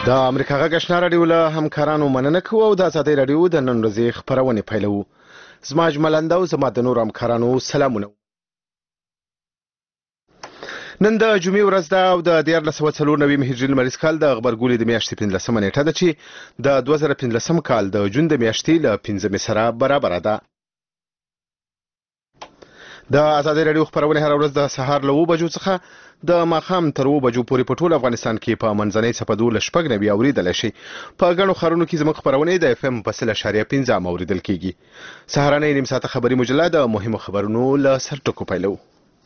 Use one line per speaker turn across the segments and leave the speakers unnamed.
د امریکا غږ آشنا راډیو له همکارانو مننه کوو او د ازادۍ راډیو د نن ورځې خپرونې پیلوو. زما اجمل او زما د نور همکارانو سلامونه. نن د جمعې ورځ ده او د 1494 هجري لمریز کال د غبرګولي د میاشتې 15 نیټه ده چې د 2015 کال د جون د میاشتې له 15 سره برابر ده. د ازادۍ راډیو خبرونه هر ورځ د سهار له 9 بجو څخه د ماښام تر 9 بجو پورې په ټول افغانستان کې په منځنۍ څپو له شپږ نوي اوریدل شي. په غنو خبرونو کې زموږ خبرونه د اف ام په 0.15 اوریدل کیږي. سهارنۍ نیم ساعت خبري مجله د مهمو خبرونو له سرټکو پیلو.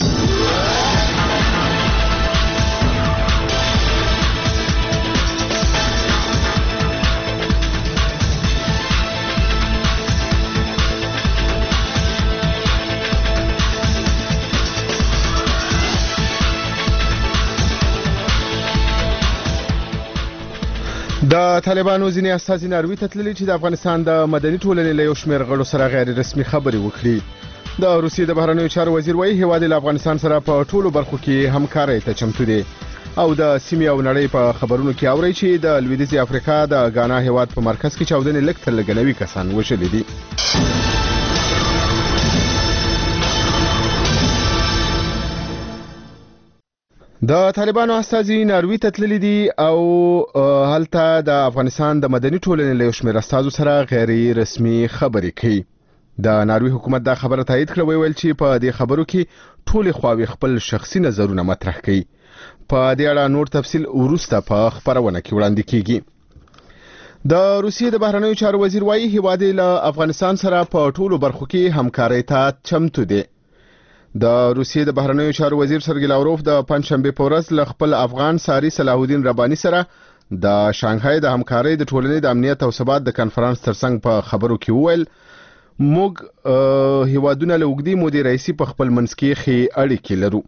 د طالبانو ځینې استازي ناروې ته تللي چې د افغانستان د مدني ټولنې له یو شمېر غړو سره غیر رسمي خبرې وکړي. د روسیې د بهرنیو چارو وزیر وایي هیواد له افغانستان سره په ټولو برخو کې همکارۍ ته چمتو دی. او د سیمې او نړۍ په خبرونو کې اوري چې د لویدیځې افریقا د غانا هیواد په مرکز کې چاودنې لږ تر لږه 90 کسان وژلي دي. د طالبانو استازي ناروې ته تللي دي او هلته د افغانستان د مدني ټولنې له شمېر استازو سره غیر رسمي خبرې کوي. د ناروې حکومت دا خبره تایید کړه ویل چې په دې خبرو کې ټول خواوې خپل شخصي نظرونه مطرح کوي. په دې اړه نور تفصیل وروسته په خبرونه کې وړاندې کیږي. د روسیې د بهرنیو چارو وزیر وایي هیواد له افغانستان سره په ټولو برخو کې همکارۍ ته چمتو دی. د روسیې د بهرنیو چارو وزیر سرګی لاوروف د پنځشنبه په ورځ له خپل افغان ساري صلاح الدین رباني سره د شانګهای د همکارۍ د ټولنې د امنیت او ثبات د کانفرنس ترڅنګ په خبرو کې وویل موږ هیوادونه له وګړي مودې رئیسي په خپل منځ کې خې اړیکې لرو.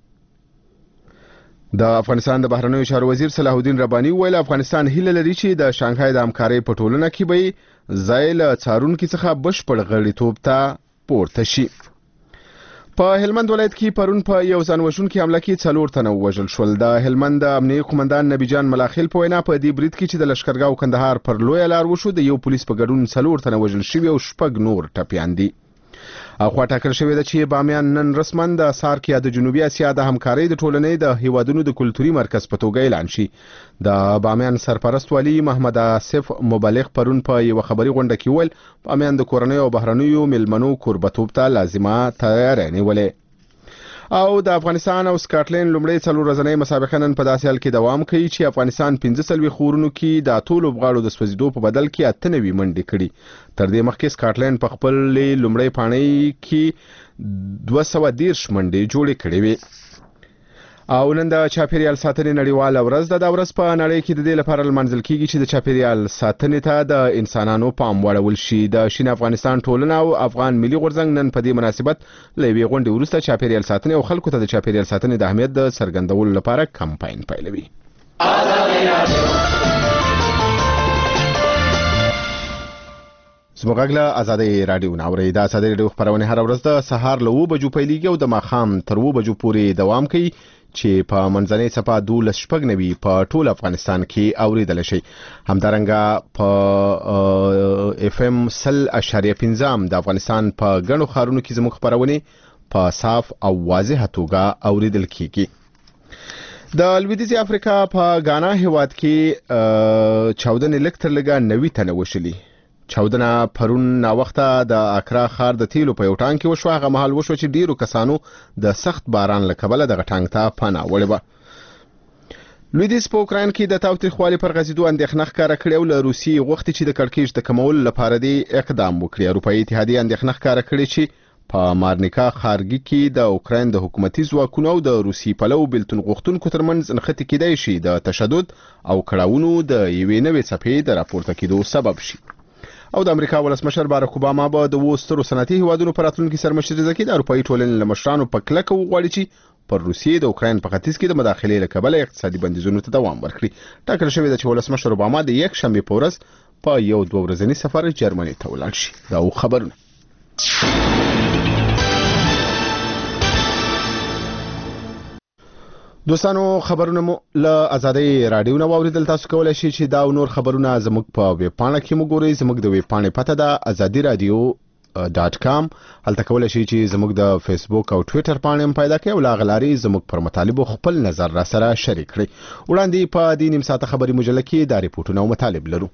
د افغانستان د بهرنیو چارو وزیر صلاح الدین رباني ویل افغانستان هیله لري چې د شانګهای د همکارۍ په ټولنه کې به ځای له څارونکو څخه بشپړ غړیتوب ته پورته شي. په هلمند ولایت کې پرون په یو ځانوژونکي حمله کې 4 تنه وژل شول. د هلمند د امنیتي قومندان نبی جان ملاخیل په وینا په دې برید کې چې د لشکرګاو کندهار پر لوی لار وشو د یو پولیس په ګډون 4 تنه وژل شوي او 6 نور ټپيان دي. اخوا ټاکل شوی ده چې بامیان نن رسما د سارک یا د جنوبي اسیا د همکارۍ د ټولنې د هیوادونو د کلتوري مرکز په توګه اعلان شي. د بامیان سرپرست والی محمد آصف مبلغ پرون په یو خبري غونډه کې ویل بامیان د کورنۍ او بهرنیو ملمنو قربتوب ته لازمه تیاری نیولې. او د افغانستان او سکاټلند لومړی 4 ورځنۍ مسابقه نن په داسې حال کې دوام کوي چې افغانستان 15 خورونو کې د ټولو لوبغاړو د سوځیدو په بدل کې 98 منډې کړي. تر دې مخکې سکاټلند په خپل لومړی پاڼۍ کې 210 منډې جوړې کړې وې. او نن د چاپیریال ساتنې نړیواله ورځ ده. د ورځ په نړۍ کې د دې لپاره لمانځل کیږي چې د چاپیریال ساتنې ته د انسانانو پام وړول شي. د شین افغانستان ټولنه او افغان ملي غورځنګ نن په دې مناسبت لوي غونډې وروسته چاپیریال ساتنې او خلکو ته د چاپیریال ساتنې د اهمیت د څرګندولو لپاره کمپاین پیلوي. زموږ له ازادۍ راډیو ناوړي د ازادۍ راډیو خبرونه هر ورځ د سهار له 9 بجو پیلېږي او د ماښام تر 9 بجو پورې دوام کوي چې په منځنۍ څپه 12 په ټول افغانستان کې اوریدل شي. همدارنګه په اف ام 0.15 د افغانستان په غنو خبرونو کې زموږ خبرونه په صاف او واضح توګه اوریدل کیږي. د لویدیځې افریقا په غانا هیواد کې چاودنې لږ تر لږه 90 تنه وشلي. چاودنه پرون نا وخته د اکرا خار د تیلو په یو ټانک کې وشو. هغه مهال وشو چې ډیرو کسانو د سخت باران له کبله دغه ټانک ته پناه وړې وه. لویدیځ په اوکراین کې د تاوتریخوالي پر غځېدو اندېښنه ښکاره کړې او له روسیې غوښتي چې د کړکېچ د کمولو لپاره دې اقدام وکړي. اروپایي اتحادیې اندېښنه ښکاره کړې چې په مارنیکا ښارګي کې د اوکراین د حکومتي ځواکونو او د روسي پلو بېلتون غوښتونکو ترمنځ نښتې کېدای شي د تشدد او کړاوونو د یوې نوې څپې د راپورته کېدو سبب شي. او د امریکا ولسمشر باراک اوباما به د 2 صنعتي هیوادونو پر راتلونکي سرمشري کې د اروپایي ټولنې له مشرانو په کلکه وغواړي چې پر روسیې د اوکراین په ختیځ کې د مداخلې له کبله اقتصادي بندیزونو ته دوام ورکړي. ټاکل شوی ده چې ولسمشر اوباما د یک شنبه په ورځ په یو 2 ورځنی سفر جرمني ته ولاړ شي. دا خبرونه. دوستانو خبرونه مو له آزادۍ رادیو نو اوریدل. تاسو کولای شئ چې دا او نور خبرونه زموږ په ویب پاڼه کې وګورئ. زموږ د ویب پاڼې پته ده azadiradio.com. هلته کولای شئ چې زموږ د فیسبوک او ټوئیټر پاڼې هم پیدا کړئ او لا غلاري زموږ پر مطالبو خپل نظر را سره شریک کړئ. وړاندې په دې نیم ساعته خبري مجله کې دا ریپورتونه او مطالب لرو.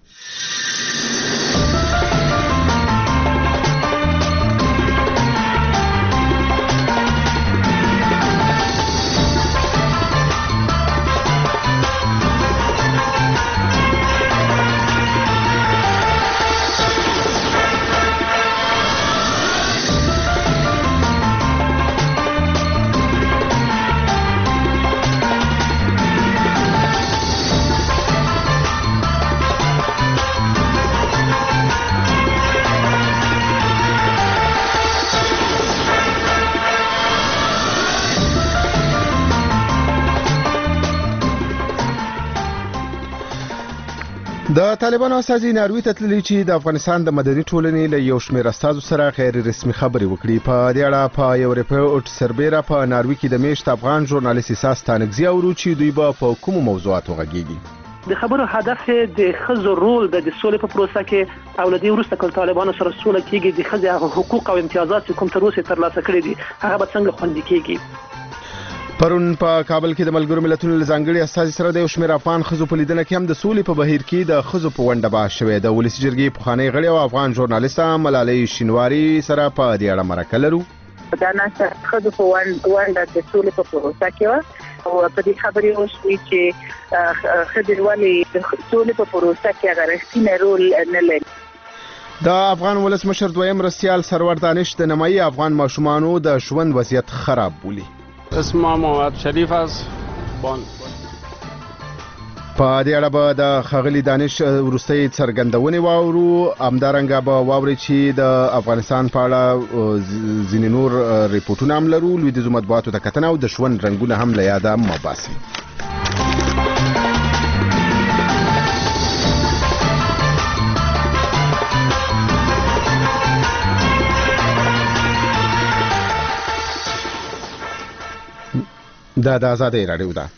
د طالبانو استازي ناروی ته تللي چې د افغانستان د مدني ټولنې له یو شمېر استازو سره غیر رسمي خبرې وکړي. په دې اړه په یو ریپورت سربېره په ناروی کې د میشت افغان ژورنالیست اساس تانګزي اورو چې دوی به په کوم موضوعاتو غږیږي.
د خبرو هدف د ښځو رول د سولې په پروسه کې او لدی وروسته کول طالبانو سره سوله کېږي. د ښځو حقوق او امتیازات کوم تر اوسه ترلاسه کړي دي هغه به څنګه خوندي کېږي.
پرون په کابل کې د ملګرو ملتونو ځانګړي استازي سره د یو شمېر افغان ښځو په لیدنه کې هم د سولې په بهیر کې د ښځو په ونډه بحث شوی. د ولسي جرګې پخوانی غړي او افغان ژورنالیسته ملالۍ شینواري سره په دې اړه مرکه لرو.
دا نه ښځو په ونډه د سولې په پروسه کې او په دې خبرې وشوي چې ښځې ولې د سولې په پروسه کې هغه رښتینی رول نه لري.
د افغان ولسمشر دویم مرستیال سرور دانش د نیمایي افغان ماشومانو د ژوند وضعیت خراب بولي.
اسم محمد شریف است.
په دې اړه به د خغلی دانش وروستۍ څرګندونې واورو. همدارنګه به واوري چې د افغانستان په اړه ځینې نور ریپورتونه هم لرو. لویدیځو مطبوعاتو ته کتنه او د ژوند رنګونه هم له یاده مه باسي. دا د آزادۍ رادیو ده.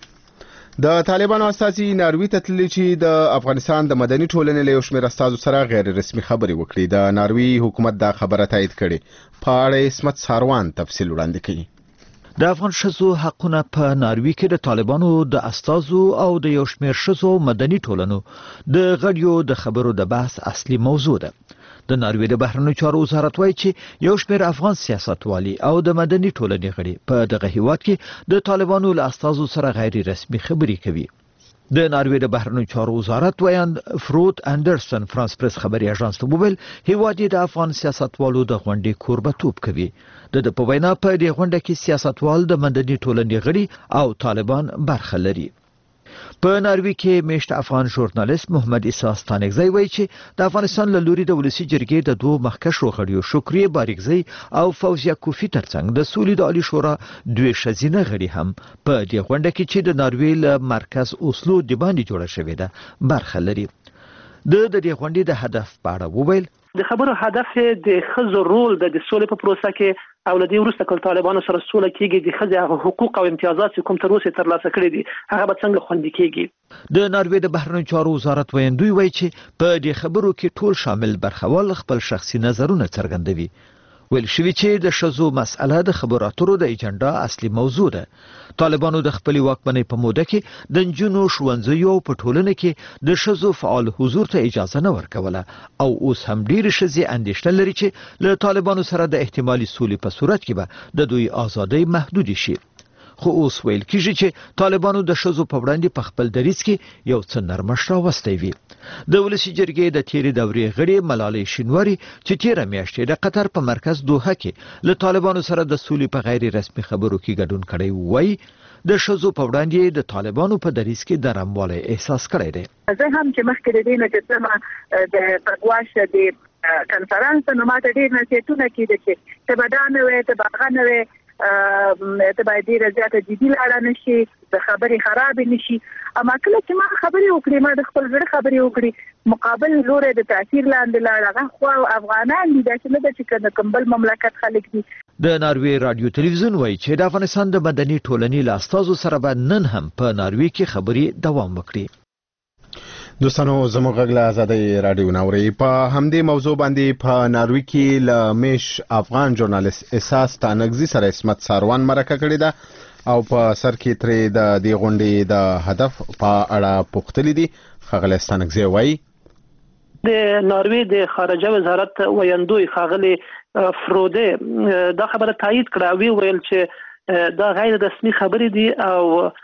د طالبانو استازي ناروی ته تللي چې د افغانستان د مدني ټولنې له یو شمېر استازو سره غیر رسمي خبرې وکړي. د ناروی حکومت دا خبره تایید کړې. په اړه اسمت ساروان تفصیل وړاندې کوي.
د افغان ښځو حقونه په ناروی کې د طالبانو د استازو او د یو شمېر ښځو مدني ټولنو د غړیو د خبرو د بحث اصلي موضوع ده. د ناروی د بهرنیو چارو وزارت وایي چې یو شمېر افغان سیاستوالي او د مدني ټولنې غړي په دغه هیواد کې د طالبانو له استازو سره غیر رسمي خبرې کوي. د ناروی د بهرنیو چارو وزارت وایي فروت اندرسن فرانس پریس خبري اژانس ته وویل هیواد د افغان سیاستوالو د غونډې کوربتوب کوي. د په وینا په دې غونډه کې سیاستوال د مدني ټولنې غړي او طالبان برخه لري. په ناروی کې میشت افغان ژورنالیست محمد اساس تانګزي وایي چې د افغانستان له لوري د ولسي جرګې د دوه مخکښو غړیو شکریه باریکزي او فوزیه کوفی ترڅنګ د سولې د عالی شورا دوه ښځینه غړي هم په دې غونډه کې چې د ناروی له مرکز اوسلو د باندې جوړه شوې ده برخه لري. د دې غونډې د هدف په اړه وویل
د خبرو هدف د ښځو رول د سولې په پروسه کې او لدی وروسته کول طالبانو سره سوله کېږي. د ښځو حقوق او امتیازات کوم تر اوسه ترلاسه کړي دي هغه به څنګه خوندي کېږي.
د ناروی د بهرنیو چارو وزارت ویندوی وایي چې په دې خبرو کې ټول شامل برخوال خپل شخصي نظرونه څرګندوي. ویل شوی چې د ښځو مسأله د خبرو اترو د ایجنډا اصلي موضوع ده. طالبانو د خپل واکمنۍ په موده کې د نجونو ښوونځیو په ټولنه کې د ښځو فعال حضور ته اجازه نه ورکوله او اوس هم ډېر ښځې اندېښنه لري چې له طالبانو سره د احتمالي سولې په صورت کې به د دوی ازادۍ محدود شي. خو اوس ویل کېږي چې طالبانو د ښځو په وړاندې په خپل دریځ کې یو څه نرمښت راوستی وي. د ولسي جرګې د تیرې دورې غړي ملالۍ شینواري چې تیره میاشت د قطر په مرکز دوحه کې له طالبانو سره د سولې په غیر رسمي خبرو کې ګډون کړی وایي د ښځو په وړاندې د طالبانو په دریځ کې د نرموالی احساس کړی دی.
زه هم چې مخکې د دې نه چې د پرواشه د کنفرانس نو ماته ډېر نصیحتونه کېده چې ته به دا نه وې ته به هغه نه وې ته باید ډیره زیاته جدي لاړه نشي، د خبرې خراب نشي. اما کله چې ما خبرې وکړې، ما د خپل زړه خبرې وکړې، مقابل لوري د تاثیر لاندې لاړ، هغه خو افغانان دي، دا چې نه ده چې کمبل مملکت خلک دي.
د ناروې رادیو تلویزیون وایي چې د افغانستان د مدني ټولنې له استازو سره به نن هم په ناروې کې خبرې دوام وکړي.
دوستانو زموږ غږ له آزادۍ رادیو ناوري په همدې موضوع باندې په ناروې کې له میش افغان ژورنالیست احساس تانګزي سره اسمت ساروان مرکه کړې ده او په سر کې ترې د دې غونډې د هدف په اړه پوښتلې دي. ښاغلی تانګزي وایي
د ناروې د خارجه وزارت ویاندوی ښاغلی فروده دا خبره تایید کړه، ویل چې دا غیر رسمي خبرې دي او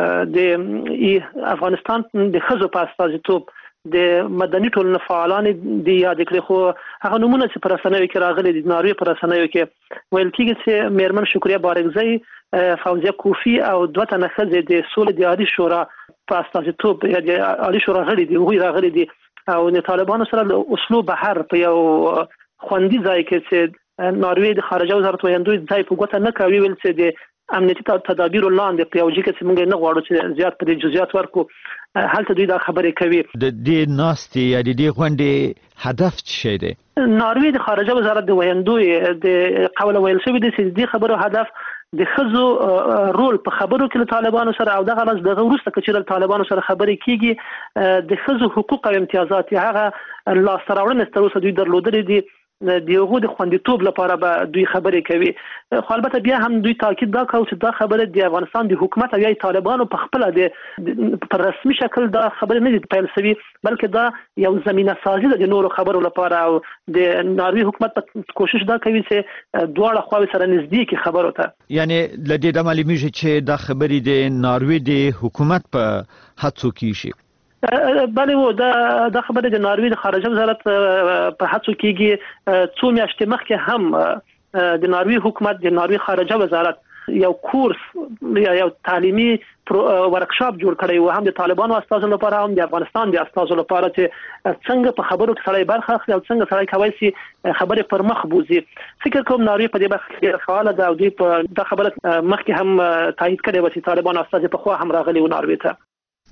د افغانستان د ښځو په استازیتوب د مدني ټولنې فعالان دي یاد کړي، خو هغه نمونه چې پر رسنیو کې راغلي دي ناروې پر رسنیو کې ویل کېږي چې میرمن شکریه بارګزی، فوزیه کوفی او دوه تنه ښځې د سولې د عالي شورا په استازیتوب یا د عالي شورا غړي دي، هغوی راغلي دي او د طالبانو سره له اسلو بهر په یو خوندي ځای کې چې ناروې د خارجه وزارت ویاندوی ځای په ګوته نه کوي، ویل چې د امنیتي تدابیر لاندې په یو ځای کې چې موږ نه غواړو چې زیات په دې جزئیات ورکو، هلته دوی دا خبرې کوي.
د دې ناستې یا د دې غونډې هدف څه شی دی؟
ناروې د خارجه وزارت د ویاندوی د قوله ویل شوی دی چې دې خبرو هدف د ښځو رول په خبرو کې له طالبانو سره او دغه راز دغه وروسته که چېرې طالبانو سره خبرې کېږي د ښځو حقوق او امتیازات هغه لاسته راوړنې تر اوسه دوی درلودلې دي، د هغو د خوندیتوب لپاره به دوی خبرې کوي. خو البته بیا هم دوی تاکید دا کوي چې دا خبره د افغانستان د حکومت او یا طالبانو په خپل د پر رسمي شکل دا خبره نه دي پیل شوی، بلکې دا یو زمينه سازي د نورو خبرو لپاره او د ناروې حکومت په کوشش دا کوي چې دواړه خواوې سره نږدې کی خبرو ته.
یعنی لدې د معلومیږي چې دا خبرې د ناروې د حکومت په هڅو کې شي.
بله و دا خبره د ناروې د خارجه وزارت په هڅو کېږي. څو میاشتې مخکې هم د ناروې حکومت د ناروې خارجه وزارت یو کورس یا یو تعلیمي ورکشاپ جوړ کړی و، هم د طالبانو استازو لپاره هم د افغانستان د استازو لپاره چې څنګه په خبرو کې سړی برخه اخلي او څنګه سړی کولی شي خبرې پر مخ بوزي. فکر کوم ناروې په دې برخه کې فعاله ده او دوی په دا خبره مخکې هم تایید کړې وه چې طالبانو استازي پخوا هم راغلي و ناروې ته.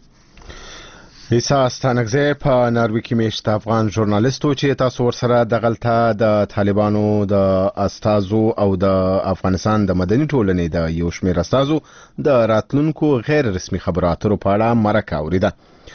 احساس تانګزي په ناروې کې میشت افغان ژورنالیستو چې تاسو ورسره دغلته د طالبانو د استازو او د افغانستان د مدني ټولنې د یو شمېر استازو د راتلونکو غیر رسمي خبرو اترو په اړه مرکه اوریده.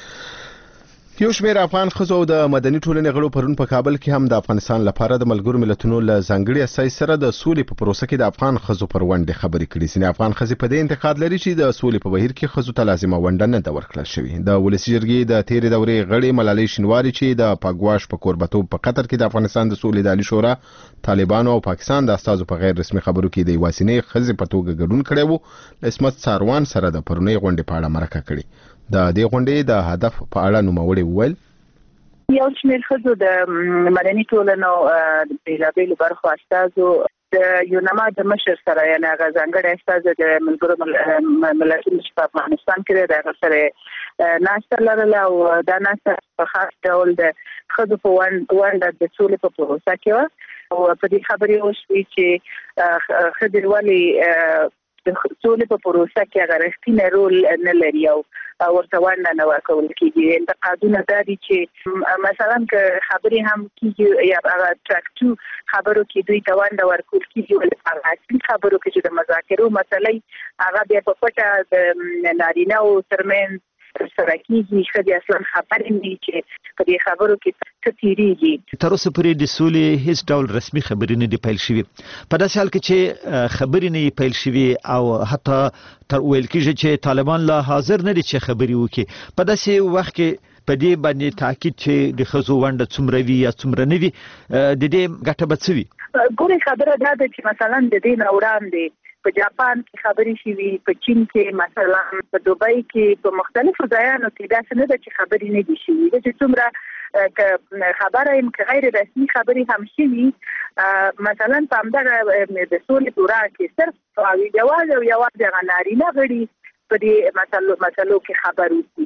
یو شمېر افغان ښځو د مدني ټولنې غړو پرون په کابل کې هم د افغانستان لپاره د ملګرو ملتونو له ځانګړي استازي سره د سولې په پروسه کې د افغان ښځو پر ونډې خبرې کړې. ځینې افغان ښځې په دې انتقاد لري چې د سولې په بهیر کې ښځو ته لازمه ونډه نه ده ورکړل شوې. د ولسي جرګې د تېرې دورې غړې ملالۍ شینواري چې د پاګواش په کوربتوب په قطر کې د افغانستان د سولې د عالي شورا، طالبانو او پاکستان د استازو په غیر رسمي خبرو کې د یوازینۍ ښځې په توګه ګډون کړی و، اسمت ساروان سره د پرونۍ غونډې په اړه مرکه کړې. د دې غونډې د هدف په اړه نوموړې وویل
یو شمېر ښځو د مدني ټولنو د بېلابېلو برخو استازو د یونما د مشر سره یعنې هغه ځانګړی استازی د ملګرو ملتونو چې په افغانستان کې دی د هغه سره ناسته لرله او دا ناسته په خاص ډول د ښځو په ونډه د سولې په پروسه کې وه او په دې خبرې وشوې چې ښځې ولې د سولې په پروسه کې هغه رښتینی رول نه لري او ورته ونډه نه ورکول کېږي. انتقادونه دا دي چې مثلا که خبرې هم کېږي یا هغه ټرک 2 خبرو کې دوی ته ونډه ورکول کېږي، ولې هغه اصلي خبرو کې چې د مذاکرو مسلې هغه بیا په پټه د نارینه‌و ترمنځ سره کېږي، ښځې اصلا خبرې نه دي چې په دې خبرو کې څه تېرېږي.
تر اوسه پورې د سولې هیڅ ډول رسمي خبرې نه دي پیل شوي. په داسې حال کې چې خبرې نه دي پیل شوي او حتی تر ویل کېږي چې طالبان لا حاضر نه دي چې خبرې وکړي، په داسې وخت کې په دې باندې تاکید چې د ښځو ونډه څومره وي یا څومره نه وي، د دې ګټه به څه وي؟
ګورې خبره دا ده چې مثلا د دې نه وړاندې په جاپان کې خبرې شوي، په چین کې مثلا په دوبۍ کې په مختلفو ځایانو کې داسې نه ده چې خبرې نه دي شوي. چې څومره خبره یم که غیر رسمي خبرې هم شوي، مثلا په همدغه د سولې شورا کې صرف یوازې هغه نارینه غړي په دې مسلو کې خبر وکړي.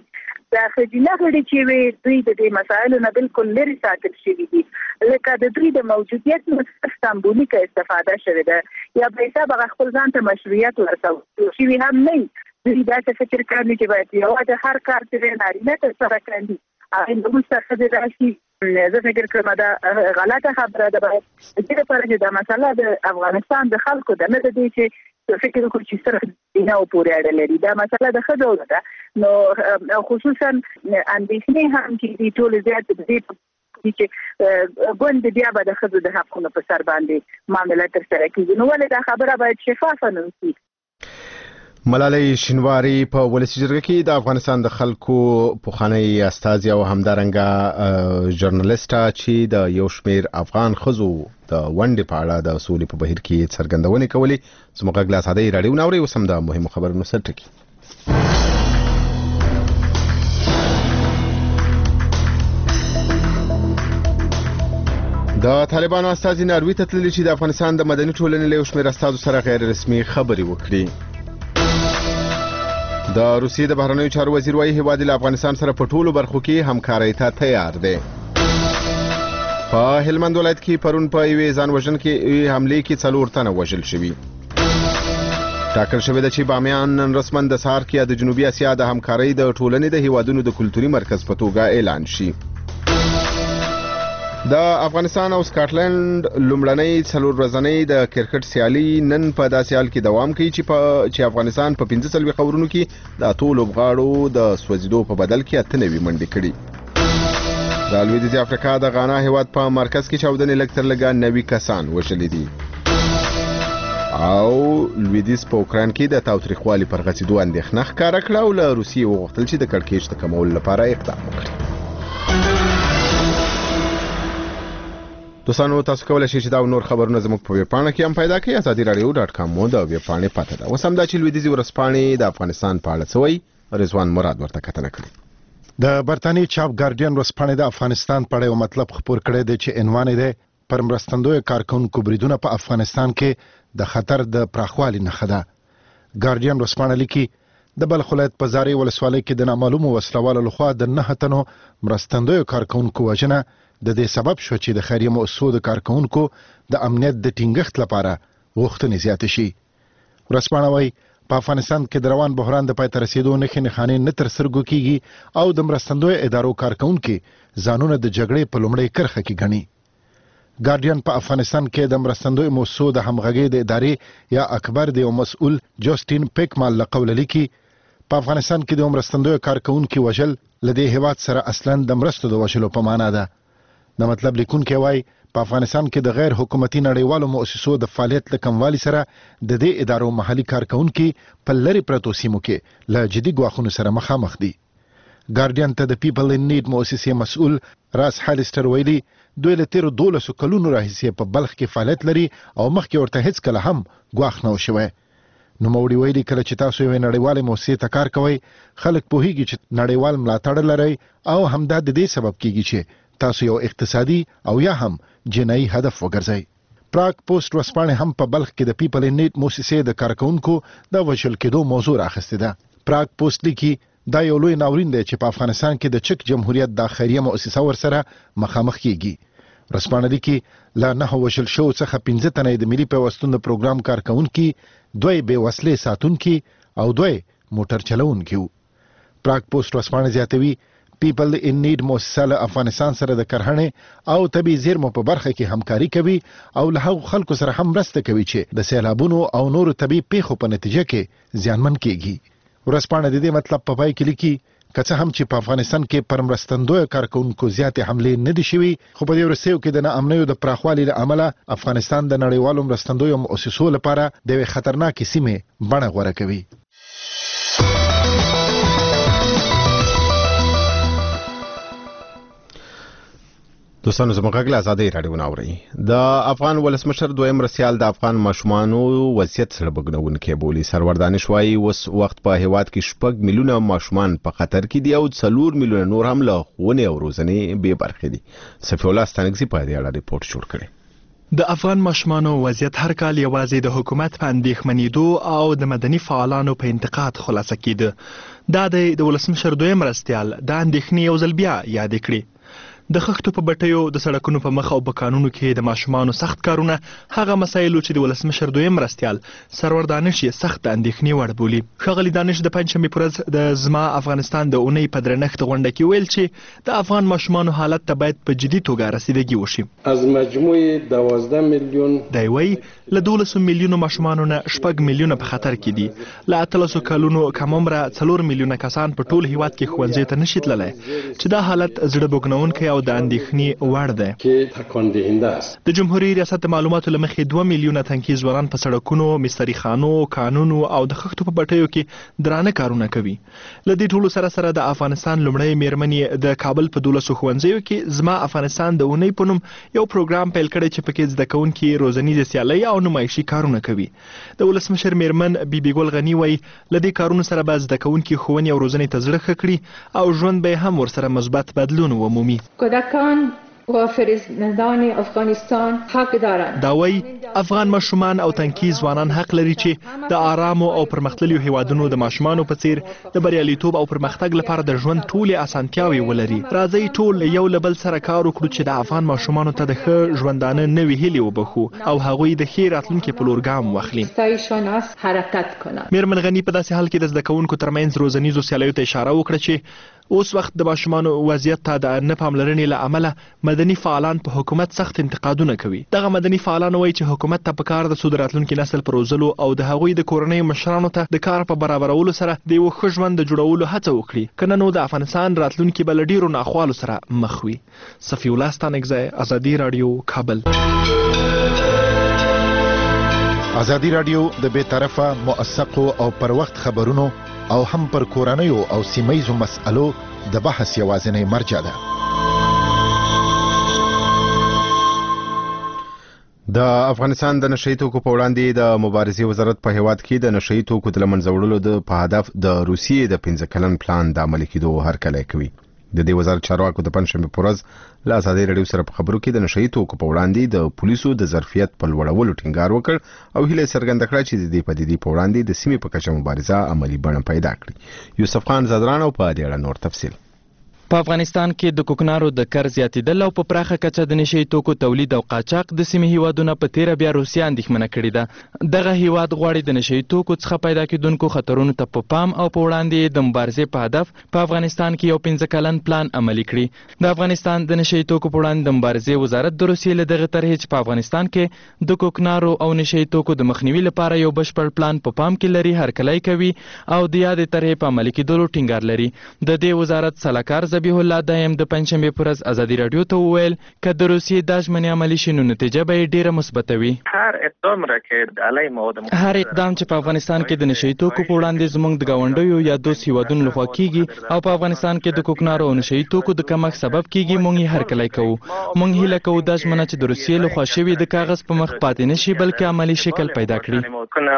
دا خځینه غړي چې وي دوی د دې مسایلو نه بالکل لري ساتل شوي دي لکه د دوی د موجودیت نه سمبولیک استفاده شوې ده یا به حساب خپل ځان ته مشروعیت ورسوي شوي هم نه دوی دا څه فکر کوي چې باید یو د هر کار چې نارینه تر سره کوي هغه نو مستفید راشي زه فکر کوم دا غلطه خبره ده باید د دې لپاره چې دا مسله د افغانستان د خلکو د نه دی چې فکر وکړو چې سره دینه او پورې اړه لري دا مسله د خدای ده نو خصوصا اندېښنې هم چې دي ټول زیات دي چې ګوند بیا به د خدای د حقونو په سر باندې معاملات تر سره کیږي نو ولې دا خبره باید شفافه نه وي
ملالۍ شینواری په ولسی جرګه کې د افغانستان د خلکو پوخانی استازي او همدارنګه ژورنالیسټه چې د یو شمیر افغان خزو د ونډې په اړه د سولې په بهیر کې څرګندونې کولې زموږ غږ لا ساده راډیو ناوړي وسم د مهمو خبرونو سره ټکی د طالبانو استازي ناروی ته تللي چې د افغانستان د مدني ټولنې له یو شمیر استازو سره غیر رسمي خبرې وکړي د روسیې د بهرنیو چارو وزیر وايي هیواد له افغانستان سره په ټولو برخو کې همکارۍ ته تیار دی په هلمند ولایت کې پرون په یوې ځانوژن کې حملې کې 4 تنه وژل شوي ټاکل شوې ده چې بامیان نن رسما د سهار کې د جنوبي اسیا د همکارۍ د ټولنې د هیوادونو د کلتوري مرکز په توګه اعلان شي د افغانستان او سکاټلند لومړنۍ 4 ورځې د کرکټ سیالي نن په داسې حال کې دوام کوي چې افغانستان په 15 خبرونو کې د ټولو لوبغاړو د سوځیدو په بدل کې 98 منډې کړي د لویدیځ افریقا د غانا هیواد په مرکز کې چاودنې لکتر لګا 90 کسان وشلې دي او لویدیځ په اوکران کې د تاوتریخوالي پر غځېدو اندېښنه ښکاره کړه او له روسیې وغوښتل چې د کړکېچ د کمولو لپاره اقدام وکړي دوستانو تاسو کولای شئ چې دا نور خبرونه زموږ په ویبپاڼه کې هم پیدا کړئ azadi-radio.com مو د ویبپاڼې پته ده اوس هم دا چې لویدیځي ورځپاڼې د افغانستان په اړه څه وایي رضوان مراد ورته کتنه کړې
د برتانیې چاپ ګارډین ورځپاڼې د افغانستان په اړه یو مطلب خپور کړی دی چې عنوان یې دی پر مرستندوی کارکونکو بریدونه په افغانستان کې د خطر د پراخوالي نښه ده ګارډین ورځپاڼه لیکي د بلخ ولایت په زاري ولسوالۍ کې د نامعلومو وسلوالو لخوا د 9 تنو مرستندوی کارکونکو وژنه د دې سبب شو چې د خیریه مؤسسو د کارکونکو د امنیت د ټینګښت لپاره غوښتنې زیاتې شي ورځپاڼه وايي په افغانستان کې د روان بحران د پای ته رسیدو نښې نه تر سترګو کیږي او د مرستندوی ادارو کارکونکو ځانونه د جګړې په لومړۍ کرخه کې ګڼي ګارډین په افغانستان کې د مرستندوی مؤسسو د همغږۍ د ادارې یا اکبر د یو مسؤل جوستین پیکمال لقول لیکي په افغانستان کې د مرستندوی کارکونکو وژل لدې هیواد سره اصلا د مرستو د وژلو په معنا ده د مطلب لیکونکي وايي په افغانستان کې د غیر حکومتي نړیوالو مؤسسو د فعالیت له کموالي سره د دې ادارو محلي کارکونکو په لری پرتو سیمو کې له جدي ګواښونو سره مخامخ دي ګارډین ته د پیپل ان نیډ مؤسسې مسؤل راس هالیستر ویلي دوی له 13 کلونو راهیسې په بلخ کې فعالیت لري او مخکې ورته هیڅ کله هم ګواښ نه وشوي نو موړي ویلي کله چې تاسو یو نړیوال مؤسسې ته کار کوئ خلک پوهیږي چې نړیوال ملاتړ لري او همدا د دې سبب کیږي چې تاسو یو اقتصادي او یا هم جنایي هدف وګرځئ پراګ پوسټ ورځپاڼه هم په بلخ کې د پیپل ان نیډ مؤسسې د کارکونکو د وژل کېدو موضوع راخسته ده پراګ پوسټ لیکي دا یو لوی ناورین دی چې په افغانستان کې د چک جمهوریت د خیریه مؤسسه ورسره مخامخ کیږي ورځپاڼه لیکي لا نه وژل شو څخه 15 تنه د ملي پیوستون د پروګرام کارکونکو دوی به وسلې ساتونکو او دوی موټر چلوونکو پراګ پوسټ ورځپاڼه زیاتوي پیپل ان نیډ مؤسسه افغانستان سره د کرهڼې او طبي زیرمو په برخه کې همکاري کوي او له هغو خلکو سره هم مرسته کوي چې د سیلابونو او نورو طبي پیښو په نتیجه کې زیانمن کیږي ورځپاڼه د دې مطلب په پای کې لیکي که هم چې په افغانستان کې پر مرستندوی کارکونکو زیاتې حملې نه دي شوي خو په دې ورسېو کې د ناامنیو د پراخوالي له امله افغانستان د نړیوالو مرستندوی مؤسسو لپاره د خطرناکې سیمې بڼه غوره کوي
دوستانو زموږ غږ له ازادۍ راډیو ناوري د افغان ولسمشر دویم مرستیال د افغان ماشومانو وضعیت سره بګنونکي بولی سرور دانش وايي اوس وخت په هیواد کې 6 میلیونه ماشومان په خطر کې دي او 4 میلیونه نور هم له ښوونې او روزنې بې برخې دي صفي الله ستانکزي په دې اړه ریپورت جوړ کړی
د افغان ماشومانو وضعیت هر کال یوازې د حکومت په اندېښمنېدو او د مدني فعالانو په انتقاد خلاصه کېده. دا د ولسمشر دویم مرستیال د اندېښنې یو ځل بیا یادې کړې. د خښتو په بټیو د سړکونو په مخ او په کانونو کې د ماشومانو سخت کارونه هغه مسایلو چې د ولسمشر دویم مرستیال سرور دانش یې سخت د اندېښنې وړ بولي. ښاغلي دانش د پنجشنبې په ورځ د زما افغانستان د اونۍ په درنښت غونډه کې ویل چې د افغان ماشومانو حالت ته باید په جدي توګه رسیدګي وشي.
از مجموع 12 میلیون
دی وایي له 12 میلیونو ماشومانو نه 6 میلیونه په خطر کې دي. له 13 کلونو کم عمره 4 میلیونه کسان په ټول هیواد کې ښوونځي ته نشي تللی چې دا حالت زړه بوږنونکی او د اندېښنې وړ دی. د جمهوریت ریاست د معلوماتو له مخې 2 میلیونه تنکي ځوانان په سړکونو، مستري خانو، کانونو او د خښتو په بټیو کې درانه کارونه کوي. له دې ټولو سره سره د افغانستان لومړۍ میرمنې د کابل په 12 ښوونځیو کې زما افغانستان د اونۍ په نوم یو پروګرام پیل کړی چې پکې زده کوونکي روزنیزې سیالۍ او نمایشي کارونه کوي. د ولسمشر میرمن بیبي ګل غني وایي له دې کارونو سره به زده کوونکي ښوونې او روزنې ته زړه ښه کړي او ژوند به هم ورسره مثبت بدلون ومومي.
کودکان و فرزندان افغانستان حق دارند.
دا وایي افغان ماشومان او تنکي ځوانان حق لري چې د آرامو او پرمختللو هیوادونو د ماشومانو په څیر د بریالیتوب او پرمختګ لپاره د ژوند ټولې اسانتیاوې ولري. راځئ ټول یو له بل سره کار وکړو چې د افغان ماشومانو ته د ښه ژوندانه نوې هیلې وبخو او هغوی د ښې راتلونکي په لور ګام واخلي.
ستایشان است حرکت کنند.
میرمن غني په داسې حال کې د زده کوونکو ترمنځ روزنیزو سیالیو ته اشاره وکړه چې اوس وخت د ماشومانو وضعیت ته د نه پاملرنې له امله مدني فعالان په حکومت سخت انتقادونه کوي. دغه مدني فعالان وایي چې حکومت ته پکار د سود راتلونکي نسل پر روزلو او د هغوی د کورنۍ مشرانو ته د کار په برابرولو سره د یو ښه ژوند د جوړولو هڅه وکړي. کنه نو د افغانستان راتلونکي به له ډیرو ناخوالو سره مخ وي. صفي الله ستانکزی، ازادي راډیو، کابل.
ازادي راډیو د بې طرفه، موثقو او پر وخت خبرونو او هم پر کورنیو او سیمایزو مسألو د بحث یوازینی مرجع ده.
د افغانستان د نشئی توکو په وړاندې د مبارزې وزارت په هیواد کې د نشئی توکو د لمنځه وړلو په هدف د روسیې د 15 کلن پلان د عملي کېدو هرکلی کوي. د دې وزارت چارواکو د پنځشنبې په ورځ له ازادي راډیو سره په خبرو کې د نشئی توکو په وړاندې د پولیسو د ظرفیت په لوړولو ټینګار وکړ او هیله څرګنده کړه چې د دې پدیدې په وړاندې د سیمې په کچه مبارزه عملی بڼه پیدا کړي. یوسف خان زدران او په دې اړه نور تفصیل.
په افغانستان کې د کوکنارو د کر زیاتېدل او په پراخه کچه د نشئی توکو تولید او قاچاق د سیمې هیوادونو په تیره بیا روسیا اندېښمنه کړې ده. دغه هیواد غواړي د نشئی توکو څخه پیدا کېدونکو خطرونو ته په پام او په وړاندې د مبارزې په هدف په افغانستان کې یو 15 کلن پلان عملي کړي. د افغانستان د نشئی توکو په وړاندې د مبارزې وزارت د روسیې له دغه طرحې چې په افغانستان کې د کوکنارو او نشئی توکو د مخنیوي لپاره یو بشپړ پلان په پام کې لري هرکلی کوي او د یادې طرحې په عملي کېدلو ټینګار لري. د دې وزارت سلاکار ذبیح الله دایم د پنځشنبې په ورځ ازادي راډیو ته وویل که د روسیې دا ژمنې عملي شي نو نتیجه به یې ډیره مثبته وي. هر اقدام چې په افغانستان کې د نشئی توکو په وړاندې زموږ د ګاونډیو یا دوست هیوادونو لخوا کیږي او په افغانستان کې د کوکنارو او نشئی توکو د کمښت سبب کیږي موږ یې هرکلی کوو. موږ هیله کوو دا ژمنه چې د روسیې لخوا شوې د کاغذ په مخ پاتې نشي بلکې عملي شکل پیدا کړي.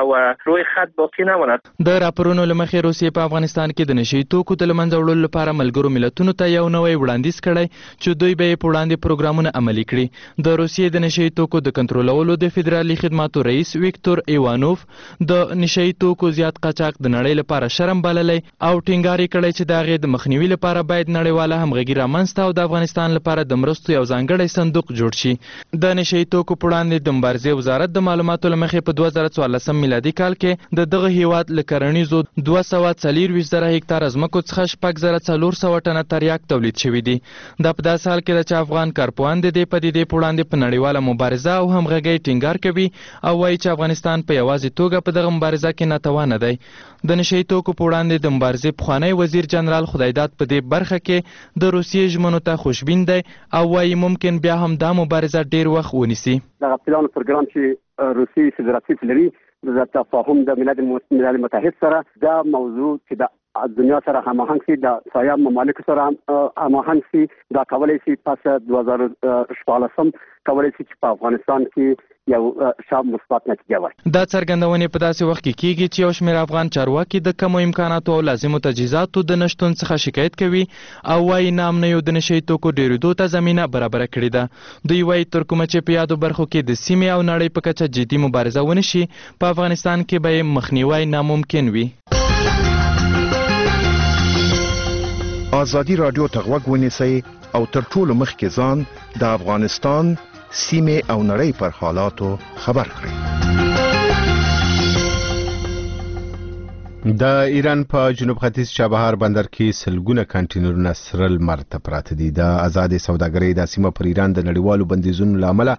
د راپورونو له مخې روسیې په افغانستان کې د نشئی توکو د لمنځه وړلو لپاره ملګرو ملتونو ته یو نوی وړاندیز کړی چې دوی به په وړاندې پروګرامونه عملي کړي. د روسیې د نشئی توکو د کنټرولولو د فدرالي خدماتو رئیس ویکتور ایوانوف د نشئی توکو زیات قاچاق د نړۍ لپاره شرم بللی او ټینګار یې کړی چې د هغې د مخنیوي لپاره باید نړیواله همغږي رامنځته او د افغانستان لپاره د مرستو یو ځانګړی صندوق جوړ شي. د نشئی توکو په وړاندې د مبارزې وزارت د معلوماتو له مخې په 2014 میلادي کال کې د دغه هیواد له کرنیزو 240,000 هکتاره ځمکو څخه 6,400 ټنه تریاک تولید شوي دي. دا په داسې حال کې ده چې افغان کارپوهان د دې پدیدې په وړاندې په نړیواله مبارزه او همغږۍ ټینګار کوي او وایي چې افغانستان په یوازې توګه په دغه مبارزه کې ناتوانه دی. د نشئی توکو په وړاندې د مبارزې پخوانی وزیر جنرال خدایداد په دې برخه کې د روسیې ژمنو ته خوشبین دی او وایي ممکن بیا هم دا مبارزه ډیر وخت ونیسي.
دغه پلان پروګرام چې روسیې فدراتیف لري د تفاهم د ملل متحد سره دا موضوع چې د دنیا سره هماهنګ شي د سایا ممالک سره هماهنګ شي دا کولای شي پس 2014 کولای شي چې په افغانستان کې یو ښه مثبت نتیجه وای.
دا څرګندونې په داسې وخت کې کیږي چې یو شمېر افغان چارواکي د کمو امکاناتو او لازمو تجهیزاتو د نشتون څخه شکایت کوي او وايي ناامنیو د نشهیي توکو ډېرېدو ته زمینه برابره کړې ده. دوی وايي تر کومه چې په یادو برخو کې د سیمې او نړۍ په کچه جدي مبارزه ونه شي په افغانستان کې به مخنیوی ناممکن وي.
ازادي رادیو ته غوږ ونیسئ او تر ټولو مخکې ځان د افغانستان سیمې او نړۍ پر حالاتو خبر کړئ.
د ایران په جنوب ختیځ چابهار بندر کې سلګونه کانټینرونه سره لمر ته پراته دي. د آزادې سوداګرۍ د سیمه پر ایران د نړیوالو بندیزونو له امله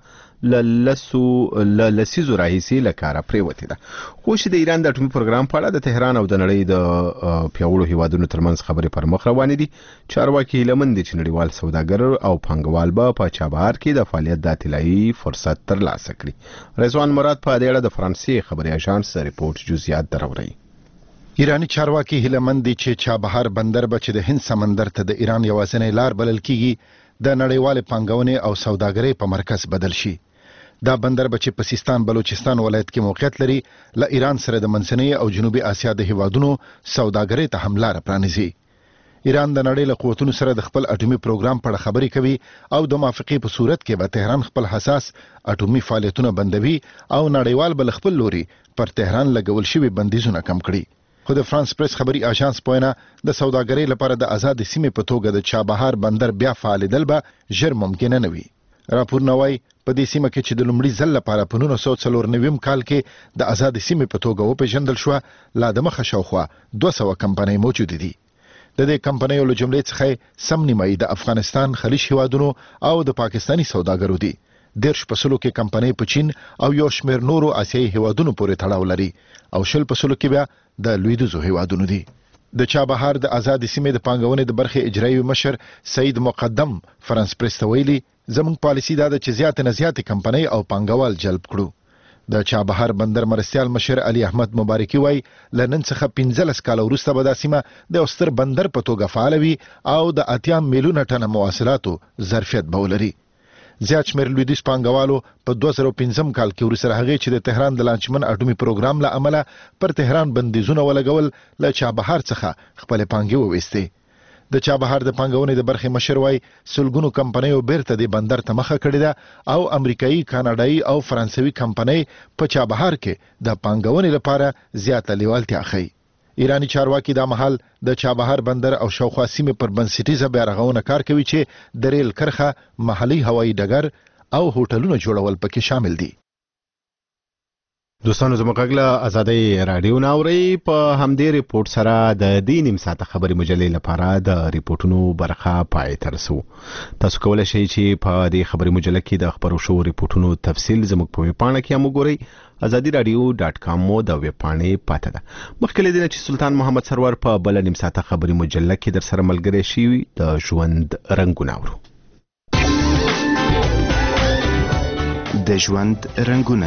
لسیزو راهیسې له کاره پرېوتې ده. خو چې د ایران د اټومي پروګرام په اړه د تهران او د نړۍ د پیاوړو هیوادونو ترمنځ خبرې پر مخ روانې دي. چارواکي هیله مند دي چې نړیوال سوداګر او پانګوال به په چابهار کې د فعالیت د طلایي فرصت ترلاسه کړي. رضوان مراد په دې اړه د فرانسې خبري اژانس ریپورت جزئیات دروړي.
ایرانی چارواکي هیله مند دي چې چابهار بندر به چې د هند سمندر ته د ایران یوازینی لار بلل کیږي د نړیوال پانګونې او سوداګرۍ په مرکز بدل شي. دا بندر به چې په سیستان بلوچستان ولایت کې موقعیت لري له ایران سره د منځنۍ او جنوبي اسیا د هیوادونو سوداګرۍ ته هم لار پرانیزي. ایران د نړۍ له قوتونو سره د خپل اټومي پروګرام په اړه خبرې کوي او د موافقې په صورت کې به تهران خپل حساس اټومي فعالیتونه بندوي او نړیوال بل خپل لوري پر تهران لګول شوی بندیزونه کم کړي. خو د فرانس پریس خبري اژانس پوینه د سوداګرۍ لپاره د آزاد سیمې په توګه د چابهار بندر بیا فعالیدل به ژر ممکن نه وي. راپور نوای په دې سیمه کې چې د لومړي ځل لپاره په 1994 کال کې د آزاد سیمې په توګه وپېژندل شو لا د مخه شاوخوا 200 کمپنۍ موجود دي. د دې کمپنیو له جملې څخه سم نیمایي د افغانستان خلیج هیوادونو او د پاکستاني سوداګرو دي. 10% کې کمپنۍ په چین او یو شمېر نورو آسیایي هیوادونو پورې تړاو لري او 10% کې بیا د لویدیځو هیوادونو دي. د چابهار د آزاد سیمې د پانګونې د برخې اجرایي مشر سید مقدم فرانس پریس ته ویلي زموږ پالیسي دا ده چې زیات نه زیات کمپنۍ او پانګوال جلب کړو. د چابهار بندر مرستیال مشر علي احمد مبارکي وای لنن څخه 15 کال وروسته به د سیمه د اوستر بندر په توګه فعال وي او د 80 میلیونه ټن مواصلاتو ظرفیت به ولري. زیات شمېر لویدیځ پانګوالو په 2015 کال کې ورسره هغه چې د تهران د لانچمن اټومي پروګرام له امله پر تهران بندیزونه ولګول له چابهار څخه خپل پانګې وويستې. د چابهار د پانګونې د برخې مشر وای سلګونو کمپنیو بیرته د بندر ته مخه کړې ده او امریکایي، کاناډایي او فرانسوي کمپنۍ په چابهار کې د پانګونې لپاره زیاته لیوالتیا ښيي. ایرانی چارواکي دا مهال د چابهار بندر او شاوخوا سیمې پر بنسټیزه بیا رغونه کار کوي چې د ریل کرښه، محلي هوایي ډګر او هوټلونو جوړول پکې شامل دي.
دوستانو زموږ غږ آزادۍ رادیو ناوري په همدې ریپورت سره د دې نیم ساعته خبري مجلې لپاره د ریپورتونو برخه پای ته رسو. تاسو کولای شئ چې په دې خبري مجلې کې د خبرو شو ریپورتونو تفصیل زموږ په ویب پاڼه کې هم وګورئ. azadiradio.com مو د ویب پاڼې پاته ده. مخکې له دې چې سلطان محمد سرور په بل نیم ساعته خبري مجلې کې در سره ملګری شي د ژوند رنگونه ورو.
د ژوند رنگونه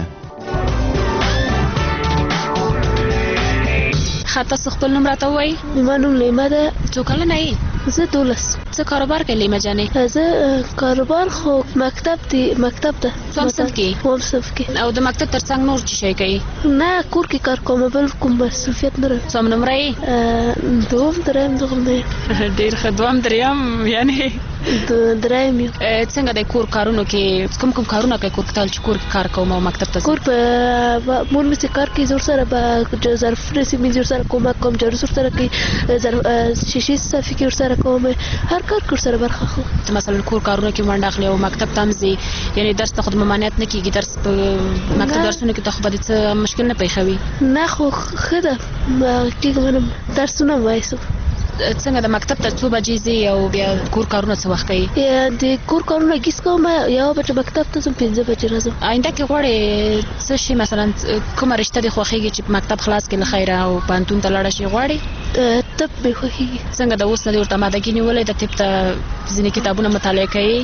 خاطر خپل نوم راته وای.
ما نوم لیما ده.
څو کلنه یې؟
زه 12.
څه کاروبار کوي لیما جانې؟
زه کاروبار خو مکتب ته
کوم صف کې؟
کوم صف کې.
او د مکتب ترڅنګ نور څه شي کوي؟
نه کور کې کار کوم بل کوم مصروفیت نه لرم.
څوم نمبر یې؟
دوم دریم
ډیر ښه. دوم دریم یعنی
دریم یو.
څنګه د کور کارونو کې کوم کارونه کوي؟ کور کتل چې کور کار کوم او مکتب ته
کور په مور مې کار کې زور سره به ظرف رسې مې زور سره کوم جارو سره کې شیشې صفې کې ور سره کوم هر کار کور سره برخه خو.
مثلا کور کارونه کې منډه اخلي او مکتب تمزي یعنی درس ته خود ممانعت نه کیږي؟ درس په مکتب درسونه کې ته خو به څه مشکل نه پیښوي؟
نه خو خده کېږم درسونه وایسو.
څنګه د مکتب ته څو بجې ځي او بیا کور کارونه څه وخت کوي؟
د کور کارونه کیس کوم یو بجې مکتب ته ځم 5 بجې راځم.
آینده کې غواړې څه شي مثلا کومه رشته د خوښیږي چې مکتب خلاص کې له خیره او پانتون ته لاړ شي غواړي؟
طب مې خوښېږي.
څنګه د اوس نه دې ورته آمادګي نیولې د طب ته ځینې کتابونه مطالعه کوي؟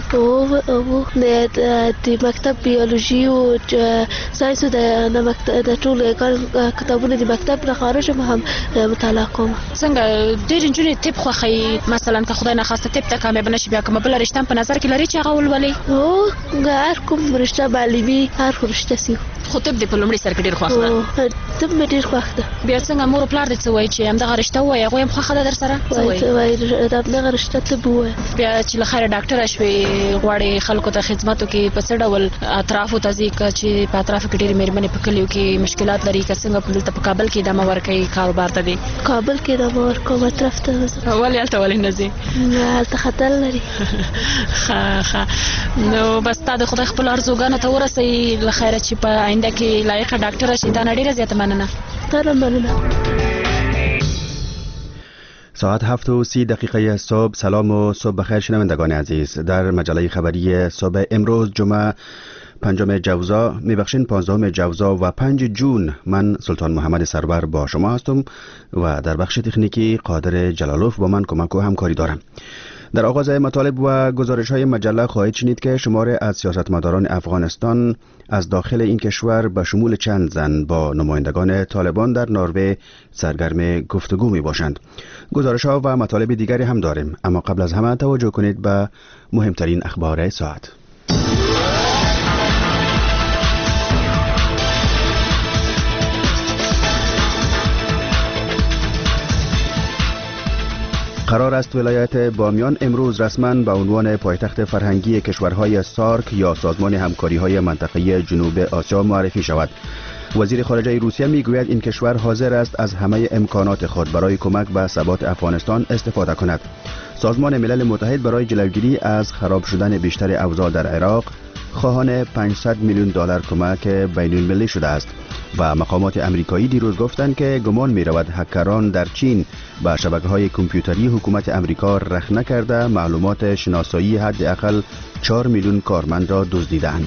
د مکتب بیولوژي او ساینس د ټول کتابونه د مکتب نه خارج هم مطالعه کوم.
څنګه ډېر نجونې طب خوښوي؟ مثلا که خدای نخواسته طب ته کامیابه نشي بیا کومه بله رشته په نظر کې لري چې هغه ولولي؟
هر کوم رشته معلمي هر کوم رشته سي
خو طب دې په لومړي سر کې ډېر خوښ ده؟
طب مې ډېر خوښ ده.
بیا څنګه مور او پلار دې څه وایي چې همدغه رشته ووایي هغوی هم خوښه ده در سره؟
وایي همدغه رشته طب ووایه.
بیا چې له خیره ډاکټره شوې غواړې خلکو ته خدمت وکړې په څه ډول اطرافو ته ځې که چې په اطرافو کې ډېرې مېرمنې په کلیو کې مشکلات لري که څنګه دلته په کابل کې دمه ورکوي کاروبار ته دې؟
کابل کې دمه ورکوم اطراف ته
ولې هلته ولې نه ځې؟
هلته خطر لري.
ښه نو بس تا د خدای خپلو ارزوګانو ته ورسوي له خیره چې په آینده کې لایقه ډاکټره شي. دا نه ډېره زیاته مننه.
ساعت 7:30 صبح. سلام و صبح بخیر شنوندگان عزیز. در مجله خبری صبح امروز جمعه 15 جوزا و 5 جون من سلطان محمد سرور با شما هستم و در بخش تکنیکی قادر جلالوف با من کمک و همکاری دارم. در آغاز مطالب و گزارش های مجله خواهید شنید که شماری از سیاستمداران افغانستان از داخل این کشور به شمول چند زن با نمایندگان طالبان در نروژ سرگرم گفتگو می باشند. گزارش ها و مطالب دیگری هم داریم، اما قبل از همه توجه کنید به مهمترین اخبار ساعت. قرار است ولایت بامیان امروز رسما به عنوان پایتخت فرهنگی کشورهای سارک یا سازمان همکاری‌های منطقه‌ای جنوب آسیا معرفی شود. وزیر خارجه روسیه میگوید این کشور حاضر است از همه امکانات خود برای کمک به ثبات افغانستان استفاده کند. سازمان ملل متحد برای جلوگیری از خراب شدن بیشتر اوضاع در عراق خواهان 500 میلیون دلار کمک بین المللی شده است و مقامات امریکایی دیروز گفتند که گمان می رود هکران در چین به شبکه‌های کامپیوتری حکومت امریکا رخنه کرده معلومات شناسایی حداقل 4 میلیون کارمند را دزدیدند.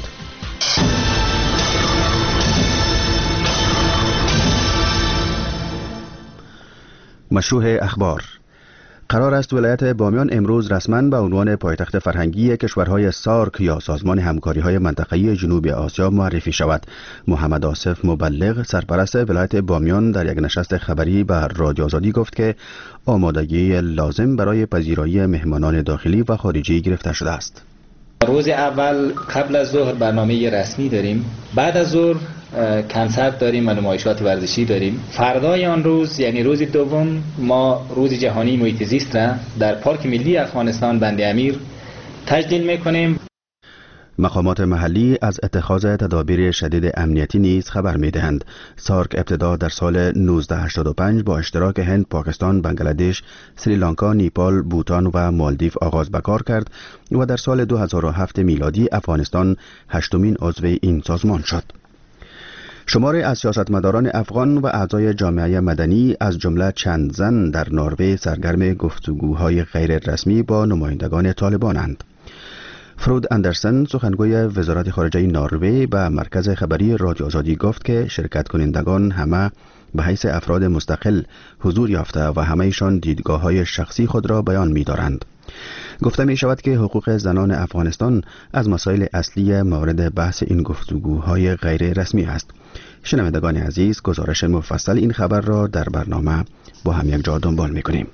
مشروع اخبار. قرار است ولایت بامیان امروز رسما به عنوان پایتخت فرهنگی کشورهای سارک یا سازمان همکاری‌های منطقه‌ای جنوب آسیا معرفی شود. محمد آصف مبلغ سرپرست ولایت بامیان در یک نشست خبری به رادیو آزادی گفت که آمادگی لازم برای پذیرایی مهمانان داخلی و خارجی گرفته شده است.
روز اول قبل از ظهر برنامه رسمی داریم، بعد از ظهر کنسرت داریم و نمایشات ورزشی داریم. فردای آن روز یعنی روز دوم ما روز جهانی محیط زیست را در پارک ملی افغانستان بند امیر تجلیل میکنیم.
مقامات محلی از اتخاذ تدابیر شدید امنیتی نیز خبر میدهند. سارک ابتدا در سال 1985 با اشتراک هند، پاکستان، بنگلادش، سریلانکا، نیپال، بوتان و مالدیو آغاز به کار کرد و در سال 2007 میلادی افغانستان هشتمین عضو این سازمان شد. شماری از سیاستمداران افغان و اعضای جامعه مدنی از جمله چند زن در نروژ سرگرم گفتگوهای غیر رسمی با نمایندگان طالبانند. فرود اندرسن سخنگوی وزارت خارجه نروژ به مرکز خبری رادیو آزادی گفت که شرکت کنندگان همه به حیث افراد مستقل حضور یافته و همه‌شان دیدگاه‌های شخصی خود را بیان می‌دارند. گفته می شود که حقوق زنان افغانستان از مسائل اصلی مورد بحث این گفتگوهای غیر رسمی است. شنوندگان عزیز، گزارش مفصل این خبر را در برنامه با هم یک جا دنبال می‌کنیم.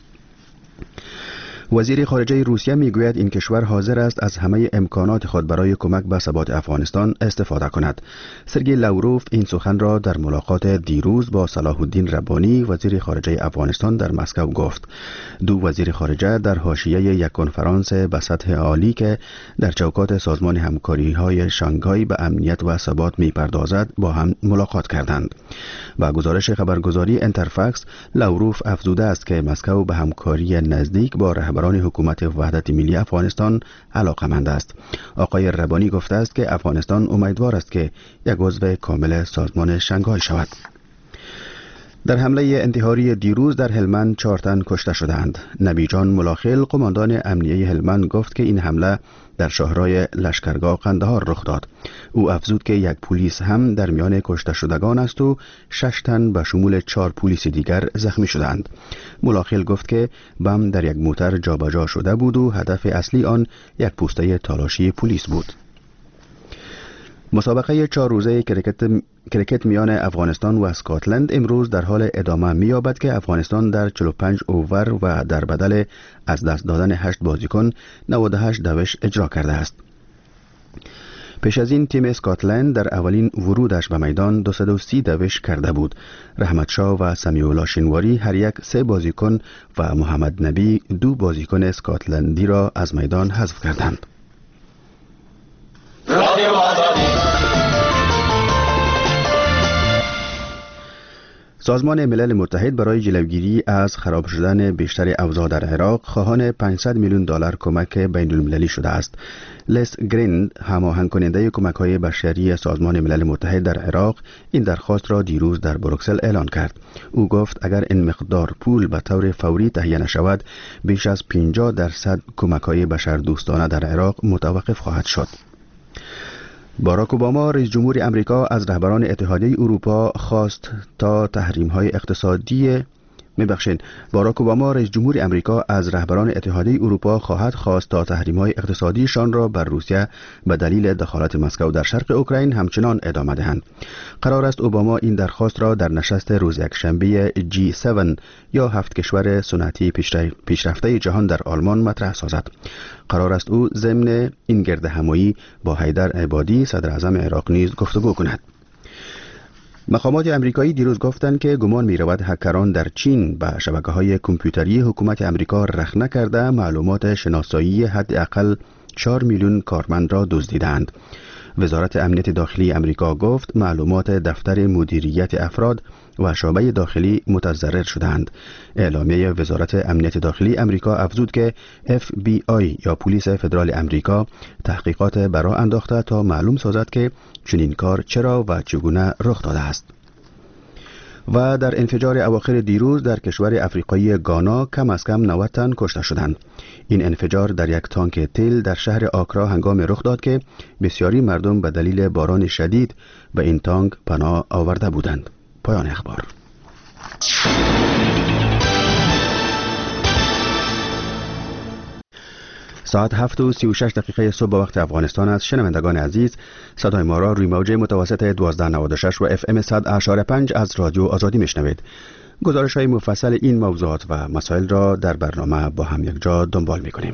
وزیر خارجه روسیه میگوید این کشور حاضر است از همه امکانات خود برای کمک به ثبات افغانستان استفاده کند. سرگئی لاوروف این سخن را در ملاقات دیروز با صلاح الدین ربانی وزیر خارجه افغانستان در مسکو گفت. دو وزیر خارجه در حاشیه یک کنفرانس به سطح عالی که در چوکات سازمان همکاری‌های شانگهای به امنیت و ثبات میپردازد با هم ملاقات کردند. با گزارش خبرگزاری انترفاکس، لاوروف افزوده است که مسکو به همکاری نزدیک با رهبران حکومت وحدت ملی افغانستان علاقمند است. آقای ربانی گفته است که افغانستان امیدوار است که یک عضو کامل سازمان شانگهای شود. در حمله انتحاری دیروز در هلمند 4 تن کشته شدند. نبیجان ملاخل قماندان امنیه هلمند گفت که این حمله در شهرهای لشکرگاه قندهار رخ داد. او افزود که یک پلیس هم در میان کشته شدگان است و 6 تن به شمول 4 پلیس دیگر زخمی شدند. ملاخل گفت که بم در یک موتر جابجا شده بود و هدف اصلی آن یک پوسته تالاشی پلیس بود. مسابقه 4 روزه کرکت میان افغانستان و اسکاتلند امروز در حال ادامه می‌یابد که افغانستان در 45 اوور و در بدل از دست دادن 8 بازیکن 98 دوش اجرا کرده است. پیش از این تیم اسکاتلند در اولین ورودش به میدان 230 دوش کرده بود. رحمت شاه و سمیع‌الله شینواری هر یک 3 بازیکن و محمد نبی 2 بازیکن اسکاتلندی را از میدان حذف کردند. سازمان ملل متحد برای جلوگیری از خراب شدن بیشتر اوضاع در عراق خواهان 500 میلیون دلار کمک بین المللی شده است. لیس گریند، هماهنگ کننده کمک‌های بشری سازمان ملل متحد در عراق، این درخواست را دیروز در بروکسل اعلان کرد. او گفت اگر این مقدار پول به طور فوری تهیه نشود، بیش از 50% کمک‌های بشردوستانه در عراق متوقف خواهد شد. باراک اوباما رئیس جمهور امریکا از رهبران اتحادیه اروپا خواست تا تحریم‌های اقتصادی باراک اوباما رئیس جمهور امریکا از رهبران اتحادیه اروپا خواهد خواست تا تحریم‌های اقتصادیشان را بر روسیه به دلیل دخالت مسکو در شرق اوکراین همچنان ادامه دهند. قرار است اوباما این درخواست را در نشست روز یکشنبه G7 یا 7 کشور صنعتی پیشرفته جهان در آلمان مطرح سازد. قرار است او ضمن این گرد همایی با حیدر عبادی صدر اعظم عراق نیز گفتگو کند. مقامات امریکایی دیروز گفتند که گمان می‌رود هکران در چین به شبکه‌های کامپیوتری حکومت امریکا رخنه کرده معلومات شناسایی حداقل 4 میلیون کارمند را دزدیدند. وزارت امنیت داخلی امریکا گفت معلومات دفتر مدیریت افراد و شعبه داخلی متضرر شدند. اعلامیه وزارت امنیت داخلی امریکا افزود که FBI یا پلیس فدرال امریکا تحقیقات برا انداخته تا معلوم سازد که چنین کار چرا و چگونه رخ داده است. و در انفجار اواخر دیروز در کشور افریقایی گانا کم از کم 90 تن کشته شدند. این انفجار در یک تانک تیل در شهر آکرا هنگام رخ داد که بسیاری مردم به دلیل باران شدید به این تانک پناه آورده بودند. پایان اخبار. ساعت 7:36 صبح به وقت افغانستان است. شنوندگان عزیز، صدای ما را روی موج متوسط 1296 و FM 100.5 از رادیو آزادی میشنوید. گزارش های مفصل این موضوعات و مسائل را در برنامه با هم یک جا دنبال میکنیم.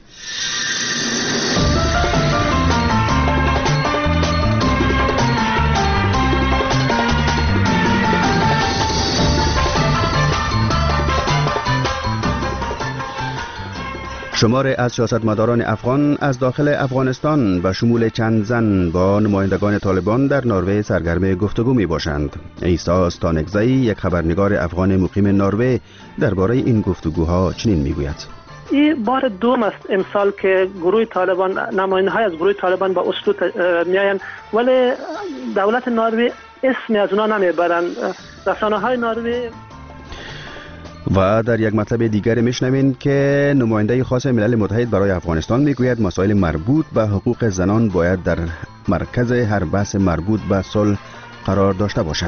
شماری از سیاستمداران افغان از داخل افغانستان به شمول چند زن با نمایندگان طالبان در نروژ سرگرم گفتگو می باشند. عیسی ستانکزی، یک خبرنگار افغان مقیم نروژ، درباره این گفتگوها چنین می گوید:
این بار دوم است امسال که گروه طالبان، نماینده‌های از گروه طالبان با اسلو میآیند، ولی دولت نروژ اسمی از اونا نمیبرند. رسانه‌های نروژ.
و در یک مطلب دیگر میشنوین که نماینده خاص ملل متحد برای افغانستان میگوید مسائل مربوط به حقوق زنان باید در مرکز هر بحث مربوط به صلح قرار داشته باشد.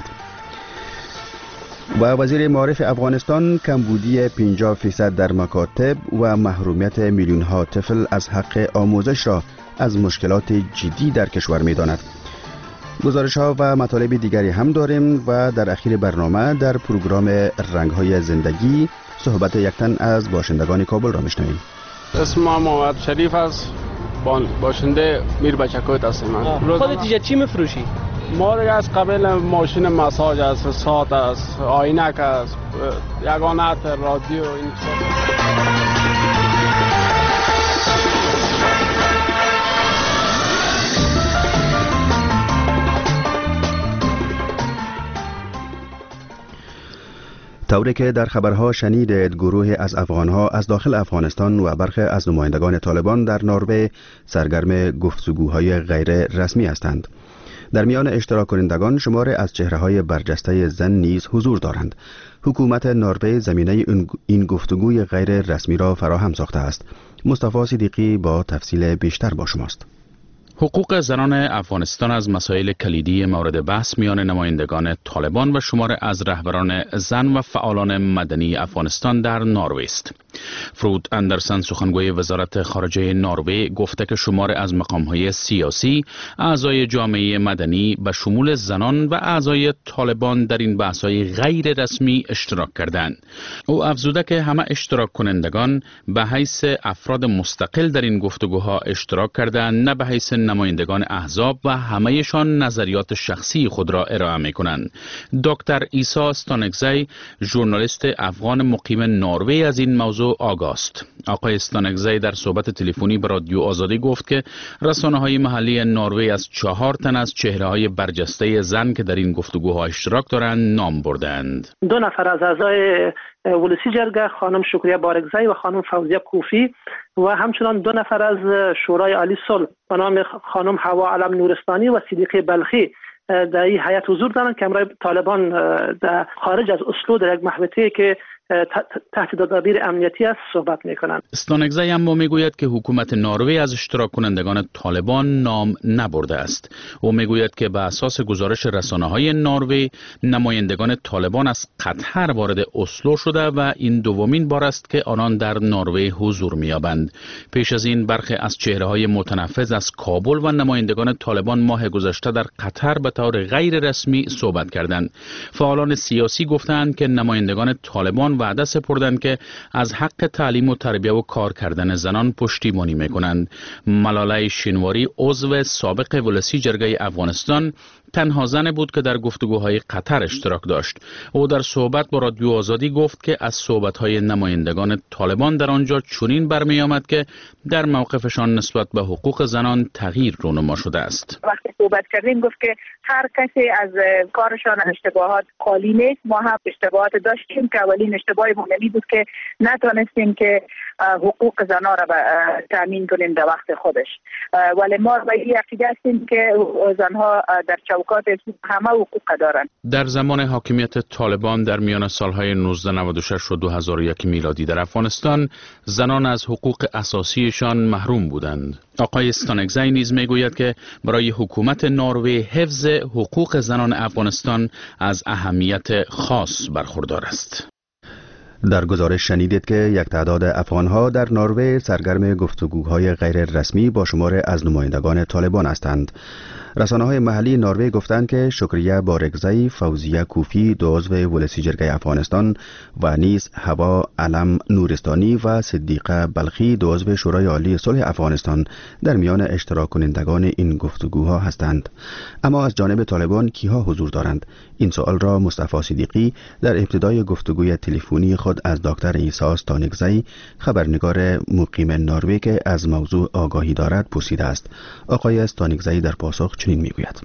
و وزیر معارف افغانستان کمبودی 50% در مکاتب و محرومیت میلیون ها طفل از حق آموزش را از مشکلات جدی در کشور میداند. گزارش ها و مطالب دیگری هم داریم و در اخیر برنامه در پروگرام رنگ های زندگی صحبت یک تن از باشندگان کابل را میشنویم.
اسم ما محمد شریف است، باشنده میر بچکویت هستیم.
خودت اینجا چی میفروشی؟
ما از قبل ماشین مساج است، ساعت است، آینک است، یگانت، رادیو، این
طوری که در خبرها شنیدید، گروه از افغانها از داخل افغانستان و برخی از نمایندگان طالبان در نروژ سرگرم گفتگوهای غیر رسمی هستند. در میان اشتراک کنندگان شماری از چهره‌های برجسته زن نیز حضور دارند. حکومت نروژ زمینه این گفتگوی غیر رسمی را فراهم ساخته است. مصطفی صدیقی با تفصیل بیشتر با شماست.
حقوق زنان افغانستان از مسائل کلیدی مورد بحث میان نمایندگان طالبان و شمار از رهبران زن و فعالان مدنی افغانستان در نروژ است. فرود اندرسن سخنگوی وزارت خارجه نروژ گفته که شمار از مقام‌های سیاسی، اعضای جامعه مدنی به شمول زنان و اعضای طالبان در این بحث‌های غیر رسمی اشتراک کردند. او افزوده که همه اشتراک کنندگان به حیث افراد مستقل در این گفتگوها اشتراک کردند، نه به حیث نمایندگان احزاب و همه‌شان نظریات شخصی خود را ارائه می‌کنند. دکتر عیسی استانکزی، ژورنالیست افغان مقیم نروژ، از این موضوع آگاه است. آقای استانکزی در صحبت تلفنی با رادیو آزادی گفت که رسانه‌های محلی نروژ از 4 تن از چهره‌های برجسته زن که در این گفتگوها اشتراک دارند نام بردند.
2 نفر از اعضای ولسی جرگه، خانم شکریه بارگزی و خانم فوزیه کوفی، و همچنان 2 نفر از شورای عالی صلح به نام خانم حوا علم نورستانی و صدیقه بلخی در این هیئت حضور دارند که امروز طالبان در خارج از اسلو در یک محوطه‌ای که تحت تدابیر امنیتی است صحبت می‌کنند.
استانکزی اما میگوید که حکومت نروژ از اشتراک کنندگان طالبان نام نبرده است. او میگوید که به اساس گزارش رسانه‌های نروژ نمایندگان طالبان از قطر وارد اسلو شده و این دومین بار است که آنان در نروژ حضور می‌یابند. پیش از این برخی از چهره‌های متنفذ از کابل و نمایندگان طالبان ماه گذشته در قطر به طور غیر رسمی صحبت کردند. فعالان سیاسی گفتند که نمایندگان طالبان وعده سپردند که از حق تعلیم و تربیت و کار کردن زنان پشتیبانی میکنند. ملاله شینواری، عضو سابق ولسی جرگه افغانستان، تنها زن بود که در گفتگوهای قطر اشتراک داشت. او در صحبت با رادیو آزادی گفت که از صحبت‌های نمایندگان طالبان در آنجا چنین برمی آمد که در موقفشان نسبت به حقوق زنان تغییر رونما شده است.
وقتی صحبت کردیم گفت که هر کسی از کارشان اشتباهات خالی نیست. ما هم اشتباهات داشتیم که اولین اشتباهی مونمی بود که نتونستیم که حقوق زنان را تامین کنیم در وقت خودش، ولی ما به این عقیده هستیم که زنها در چوکات همه حقوق دارند.
در زمان حاکمیت طالبان در میان سالهای 1996 و 2001 میلادی در افغانستان زنان از حقوق اساسیشان محروم بودند. آقای استانکزی نیز میگوید که برای حکومت نروژ حفظ حقوق زنان افغانستان از اهمیت خاص برخوردار است.
در گزارش شنیدید که یک تعداد افغان‌ها در نروژ سرگرم گفتگوهای غیر رسمی با شمار از نمایندگان طالبان هستند. رسانه‌های محلی نروژ گفتند که شکریه بارگزی، فوزیه کوفی، 2 عضو ولسی جرگه افغانستان و نیز حوا علم نورستانی و صدیقه بلخی، 2 عضو شورای عالی صلح افغانستان در میان اشتراک کنندگان این گفتگوها هستند. اما از جانب طالبان کیها حضور دارند؟ این سوال را مصطفی صدیقی در ابتدای گفتگوی تلفنی خود از دکتر عیسی استانکزی، خبرنگار مقیم نروژ که از موضوع آگاهی دارد، پرسیده است. آقای استانکزی در پاسخ چنین میگوید: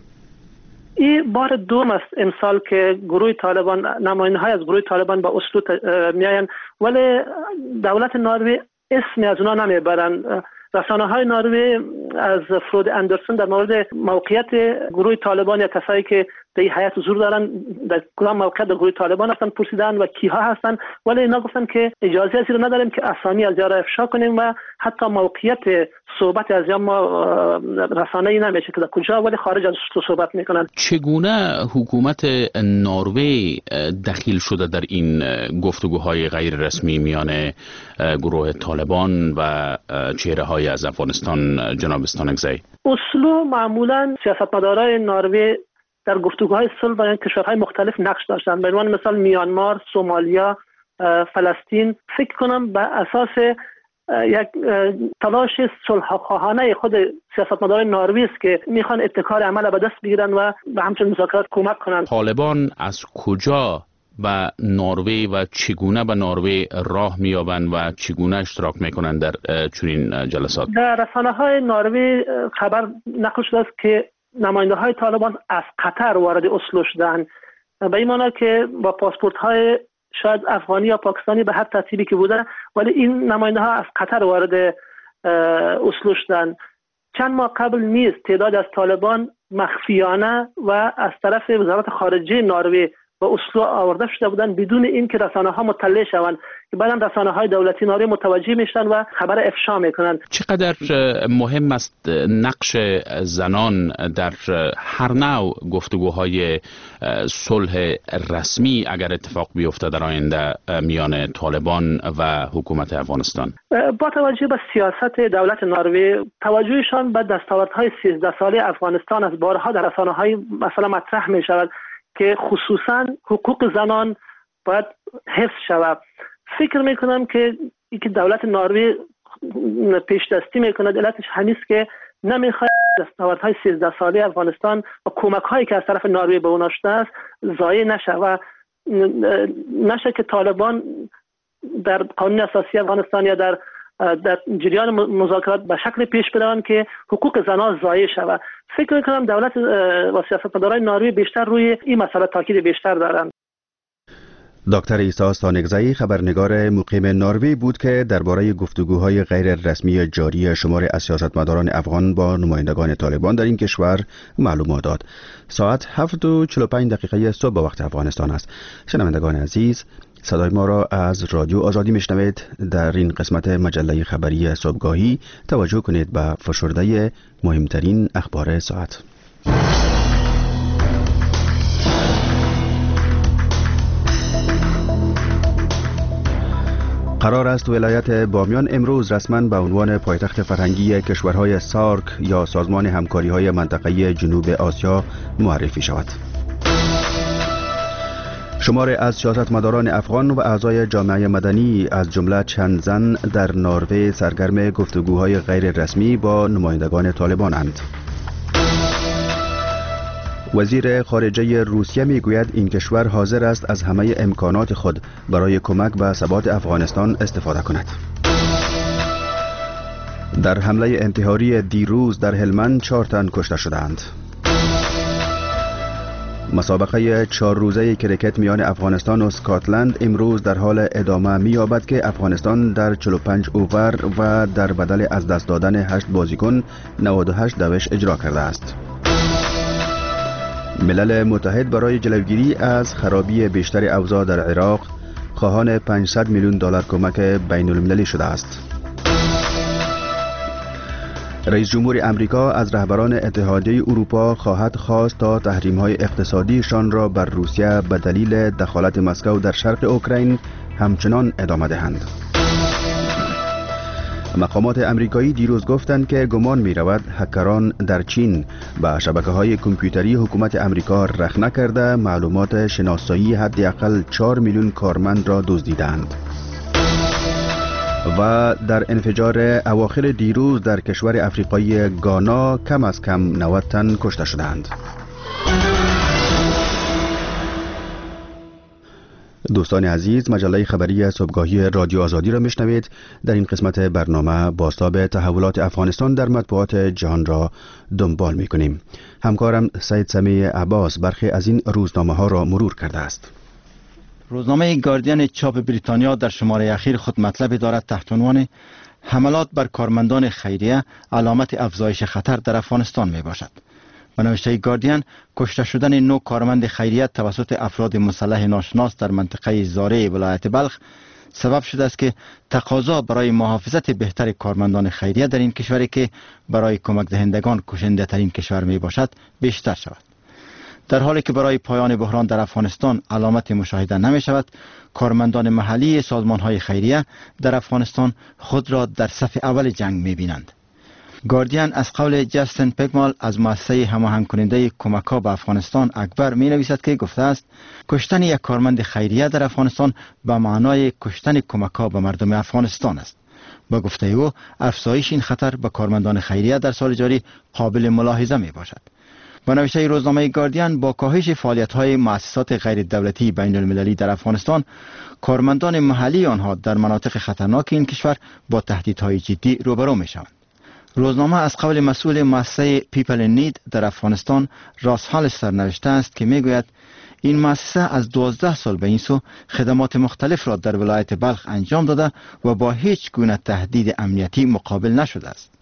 این بار دوم است امسال که گروه طالبان، نماینده‌های از گروه طالبان با اسلو میاین، ولی دولت نروژ اسمی از اونا نمیبرند. رسانه‌های نروژ از فرود اندرسن در مورد موقعیت گروه طالبان یا کسایی که در این هیئت حضور دارن در کدام موقعیت در گروه طالبان هستن پرسیدن و کیها هستن، ولی اینا گفتن که اجازه ازی رو نداریم که اسامی از جا افشا کنیم و حتی موقعیت صحبت از ما رسانه‌ای نمیشه که در کجا، ولی خارج از صحبت میکنن.
چگونه حکومت نروژ دخیل شده در این گفتگوهای غیر رسمی میان گروه طالبان و چهره‌های از افغانستان؟ جناب استانکزی،
اسلو معمولا سیاستمدارای نروژ در گفتگوهای صلح با کشورهای مختلف نقش داشتن. به عنوان مثال میانمار، سومالیا، فلسطین، فکر کنم به اساس یک تلاش صلح‌خواهانه خود سیاستمداران نروژ است که میخوان ابتکار عمل به دست بگیرن و به همچنین مذاکرات کمک کنند.
طالبان از کجا به نروژ و چگونه به نروژ راه میابند و چگونه اشتراک میکنند در چنین جلسات؟
در رسانه‌های نروژ خبر نقل شده است که نماینده‌های طالبان از قطر وارد اسلو شدند، به این معنی که با پاسپورت‌های شاید افغانی یا پاکستانی به هر ترتیبی که بوده، ولی این نماینده‌ها از قطر وارد اسلو شدند. چند ماه قبل نیز تعداد از طالبان مخفیانه و از طرف وزارت خارجه نروژ و اسلو آورده شده بودند بدون اینکه رسانه‌ها مطلع شوند که بعداً رسانه‌های دولتی نروژ متوجه میشن و خبر افشا میکنند.
چقدر مهم است نقش زنان در هر نوع گفتگوهای صلح رسمی اگر اتفاق بیفته در آینده میان طالبان و حکومت افغانستان؟
با توجه به سیاست دولت نروژ، توجهشان به دستاوردهای 13 ساله افغانستان از بارها در رسانه‌های مثلا مطرح می شود که خصوصا حقوق زنان باید حفظ شود. فکر میکنم که دولت نروژ پیش دستی میکند علتش همین است که نمیخواد دستاوردهای 13 ساله افغانستان و کمک هایی که از طرف نروژ به اون شده است ضایع نشه و نشه که طالبان در قانون اساسی افغانستان یا در جریان مذاکرات به شکل پیش بروند که حقوق زنان ضایع شود. فکر میکنم دولت و سیاستمداران نروژ بیشتر روی این مسئله تاکید بیشتر دارند.
دکتر عیسی سانگزایی خبرنگار مقیم نروژ بود که درباره گفتگوهای غیر رسمی جاری شماری از سیاستمداران افغان با نمایندگان طالبان در این کشور معلومات داد. ساعت 7:45 صبح به وقت افغانستان است. شنوندگان عزیز، صدای ما را از رادیو آزادی میشنوید. در این قسمت مجله خبری صبحگاهی توجه کنید به فشرده مهمترین اخبار ساعت. قرار است ولایت بامیان امروز رسما به عنوان پایتخت فرهنگی کشورهای سارک یا سازمان همکاری‌های منطقه‌ای جنوب آسیا معرفی شود. شماری از سیاستمداران افغان و اعضای جامعه مدنی از جمله چند زن در نروژ سرگرم گفتگوهای غیر رسمی با نمایندگان طالبان‌اند. وزیر خارجه روسیه میگوید این کشور حاضر است از همه امکانات خود برای کمک به ثبات افغانستان استفاده کند. در حمله انتحاری دیروز در هلمند 4 تن کشته شدند. مسابقه 4 روزه کریکت میان افغانستان و اسکاتلند امروز در حال ادامه می‌یابد که افغانستان در 45 اوور و در بدل از دست دادن 8 بازیکن 98 دوش اجرا کرده است. ملل متحد برای جلوگیری از خرابی بیشتر اوضاع در عراق خواهان 500 میلیون دلار کمک بین المللی شده است. رئیس جمهور امریکا از رهبران اتحادیه اروپا خواهد خواست تا تحریم‌های اقتصادیشان را بر روسیه به دلیل دخالت مسکو در شرق اوکراین همچنان ادامه دهند. مقامات امریکایی دیروز گفتند که گمان می رود هکران در چین به شبکه‌های کامپیوتری حکومت امریکا رخنه کرده معلومات شناسایی حداقل 4 میلیون کارمند را دزدیدند. و در انفجار اواخر دیروز در کشور افریقایی گانا کم از کم 90 تن کشته شدند. دوستان عزیز، مجله خبری صبحگاهی رادیو آزادی را میشنوید. در این قسمت برنامه بازتاب تحولات افغانستان در مطبوعات جهان را دنبال میکنیم. همکارم سید سمیع عباس برخی از این روزنامه ها را مرور کرده است.
روزنامه گاردین چاپ بریتانیا در شماره اخیر خود مطلبی دارد تحت عنوان حملات بر کارمندان خیریه علامت افزایش خطر در افغانستان می باشد. به نوشته گاردین، کشته شدن 9 کارمند خیریه توسط افراد مسلح ناشناس در منطقه زاره ولایت بلخ سبب شده است که تقاضا برای محافظت بهتر کارمندان خیریه در این کشوری که برای کمک دهندگان کشنده ترین کشور می باشد بیشتر شود. در حالی که برای پایان بحران در افغانستان علامت مشاهده نمی شود، کارمندان محلی سازمان های خیریه در افغانستان خود را در صف اول جنگ می بینند. گاردین از قول جستن پگمال از مؤسسه هماهنگ کننده کمک‌ها به افغانستان اکبر می نویسد که گفته است کشتن یک کارمند خیریه در افغانستان به معنای کشتن کمک‌ها به مردم افغانستان است. با گفته او، افزایش این خطر به کارمندان خیریه در سال جاری قابل ملاحظه می باشد. با نوشته روزنامه گاردین، با کاهش فعالیت‌های مؤسسات غیر دولتی بین المللی در افغانستان، کارمندان محلی آنها در مناطق خطرناک این کشور با تهدیدهای جدی روبرو می‌شوند. روزنامه از قول مسئول مؤسسه پیپل این نید در افغانستان راس هالستر نوشته است که میگوید این مؤسسه از 12 سال به این سو خدمات مختلف را در ولایت بلخ انجام داده و با هیچ گونه تهدید امنیتی مقابل نشده است.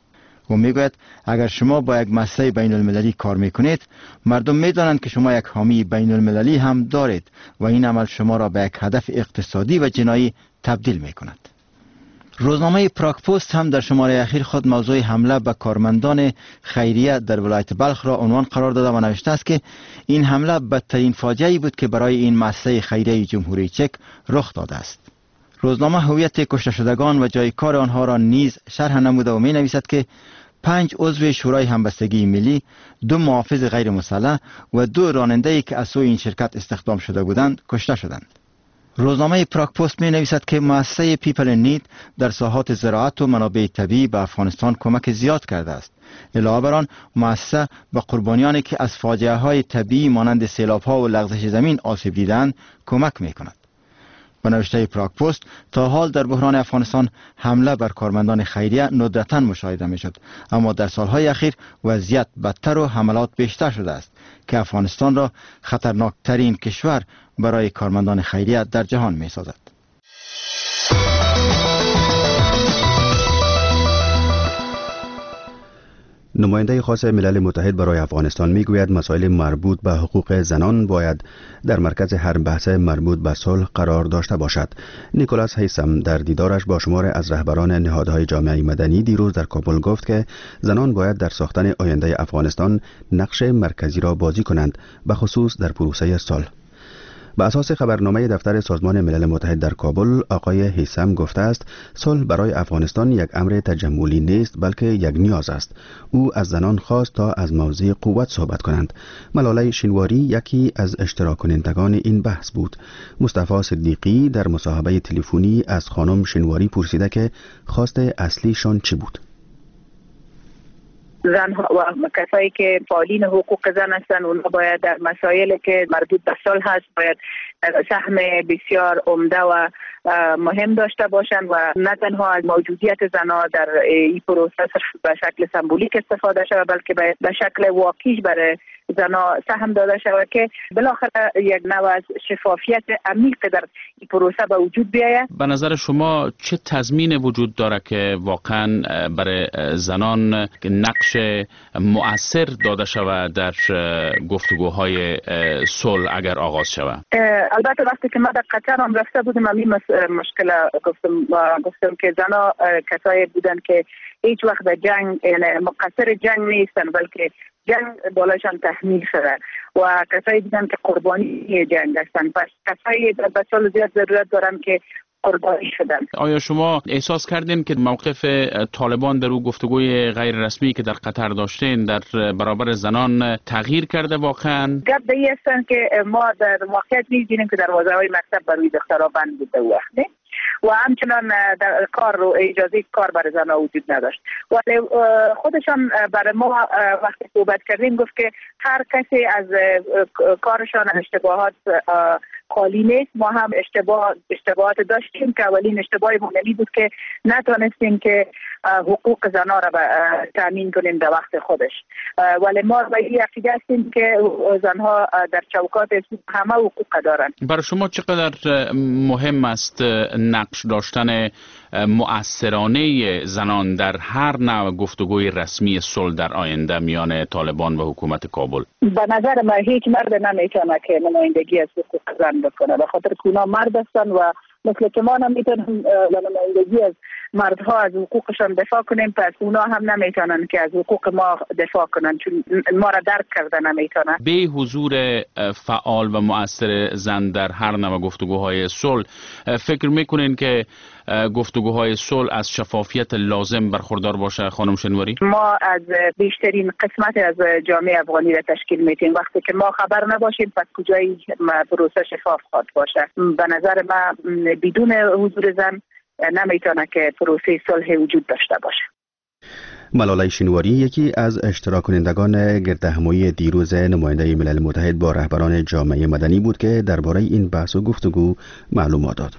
و میگوید اگر شما با یک مؤسسه بین المللی کار میکنید، مردم میدانند که شما یک حامی بین المللی هم دارید و این عمل شما را به یک هدف اقتصادی و جنایی تبدیل میکند. روزنامه پراگ پست هم در شماره اخیر خود موضوع حمله به کارمندان خیریه در ولایت بلخ را عنوان قرار داده و نوشته است که این حمله بدترین فاجعه‌ای بود که برای این مؤسسه خیریه جمهوری چک رخ داده است. روزنامه هویت کشته شدگان و جای کار آنها را نیز شرح نموده و می نویسد که 5 عضو شورای همبستگی ملی، 2 محافظ غیر مسلح و 2 راننده‌ای که از سوی این شرکت استخدام شده بودند کشته شدند. روزنامه پراگ پست می نویسد که مؤسسه پیپل نید در ساحات زراعت و منابع طبیعی به افغانستان کمک زیاد کرده است. علاوه بر آن، مؤسسه به قربانیانی که از فاجعه های طبیعی مانند سیلاب ها و لغزش زمین آسیب دیدند کمک می کند. به نوشته پراگ پست، تا حال در بحران افغانستان حمله بر کارمندان خیریه ندرتاً مشاهده می شد، اما در سالهای اخیر وضعیت بدتر و حملات بیشتر شده است که افغانستان را خطرناک ترین کشور برای کارمندان خیریه در جهان می سازد.
نماینده خاص ملل متحد برای افغانستان میگوید مسائل مربوط به حقوق زنان باید در مرکز هر بحث مربوط به صلح قرار داشته باشد. نیکولاس هیسم در دیدارش با شمار از رهبران نهادهای جامعه مدنی دیروز در کابل گفت که زنان باید در ساختن آینده افغانستان نقش مرکزی را بازی کنند، به خصوص در پروسه صلح. به اساس خبرنامه دفتر سازمان ملل متحد در کابل، آقای هیسم گفته است صلح برای افغانستان یک امر تجملی نیست بلکه یک نیاز است. او از زنان خواست تا از موضوع قوت صحبت کنند. ملاله شینواری یکی از اشتراک کنندگان این بحث بود. مصطفی صدیقی در مصاحبه تلفنی از خانم شینواری پرسیده که خواست اصلیشان چی بود.
زنها و کسایی که فعالین حقوق زن هستند، اونها باید در مسائلی که مربوط به صلح هست باید سهم بسیار عمده و مهم داشته باشند و نه تنها از موجودیت زنها در این پروسه به شکل سمبولیک استفاده شود، بلکه به شکل واقعی برای زنها سهم داده شود که بالاخره یک نوع از شفافیت عمیق در این پروسه به وجود بیاید.
به نظر شما چه تضمین وجود داره که واقعا برای زنان نقش مؤثر داده شود در گفتگوهای صلح اگر آغاز شود؟
البته وقتی که ما در قطر هم رفته بودیم همین مشکل گفتم که زنها کسایی بودن که هیچ وقت در جنگ یعنی مقصر جنگ نیستن، بلکه جنگ بالایشان تحمیل شده و کسایی بودن که قربانی جنگ هستن. پس کسایی به صلح زیاد ضرورت دارن که قربانی شدن.
آیا شما احساس کردین که موقف طالبان در او گفتگوی غیر رسمی که در قطر داشتین در برابر زنان تغییر کرده واقعا؟
گپ به این هستن که ما در واقعیت می‌بینیم که دروازه‌های مکتب برای دخترها بند بوده وقتی و همچنان در کار و اجازه کار برای زنها وجود نداشت. ولی خودشان برای ما وقتی صحبت کردیم گفت که هر کسی از کارشان اشتباهات خالی نیست. ما هم اشتباهات داشتیم که اولین اشتباه بنیادی بود که نتونستیم که حقوق زنها را تامین کنیم در وقت خودش، ولی ما به این عقیده هستیم که زنها در چوکات همه حقوق دارند.
برای شما چقدر مهم است نقش داشتن مؤثرانه زنان در هر نوع گفتگوی رسمی صلح در آینده میان طالبان و حکومت کابل؟
به نظر من هیچ مرد نمیتونه که نمایندگی از حقوق زن بکنه، به خاطر که اونا مرد هستن و مثل که ما نمیتونیم به نمایندگی از مردها از حقوقشان دفاع کنیم، پس اونا هم نمیتونن که از حقوق ما دفاع کنن چون ما را درک کرده نمیتونن.
به حضور فعال و مؤثر زن در هر نوع گفتگوهای صلح فکر میکنین که گفتگوهای صلح از شفافیت لازم برخوردار باشه خانم شنواری؟
ما از بیشترین قسمت از جامعه افغانی را تشکیل میدیم. وقتی که ما خبر نباشیم پس کجایی پروسه شفاف خواهد باشه. به نظر ما بدون حضور زن نمیتونه که پروسه صلح وجود داشته باشه.
ملاله شینواری یکی از اشتراک کنندگان گردهمایی دیروز نماینده ملل متحد با رهبران جامعه مدنی بود که درباره این بحث و گفتگو معلومات داد.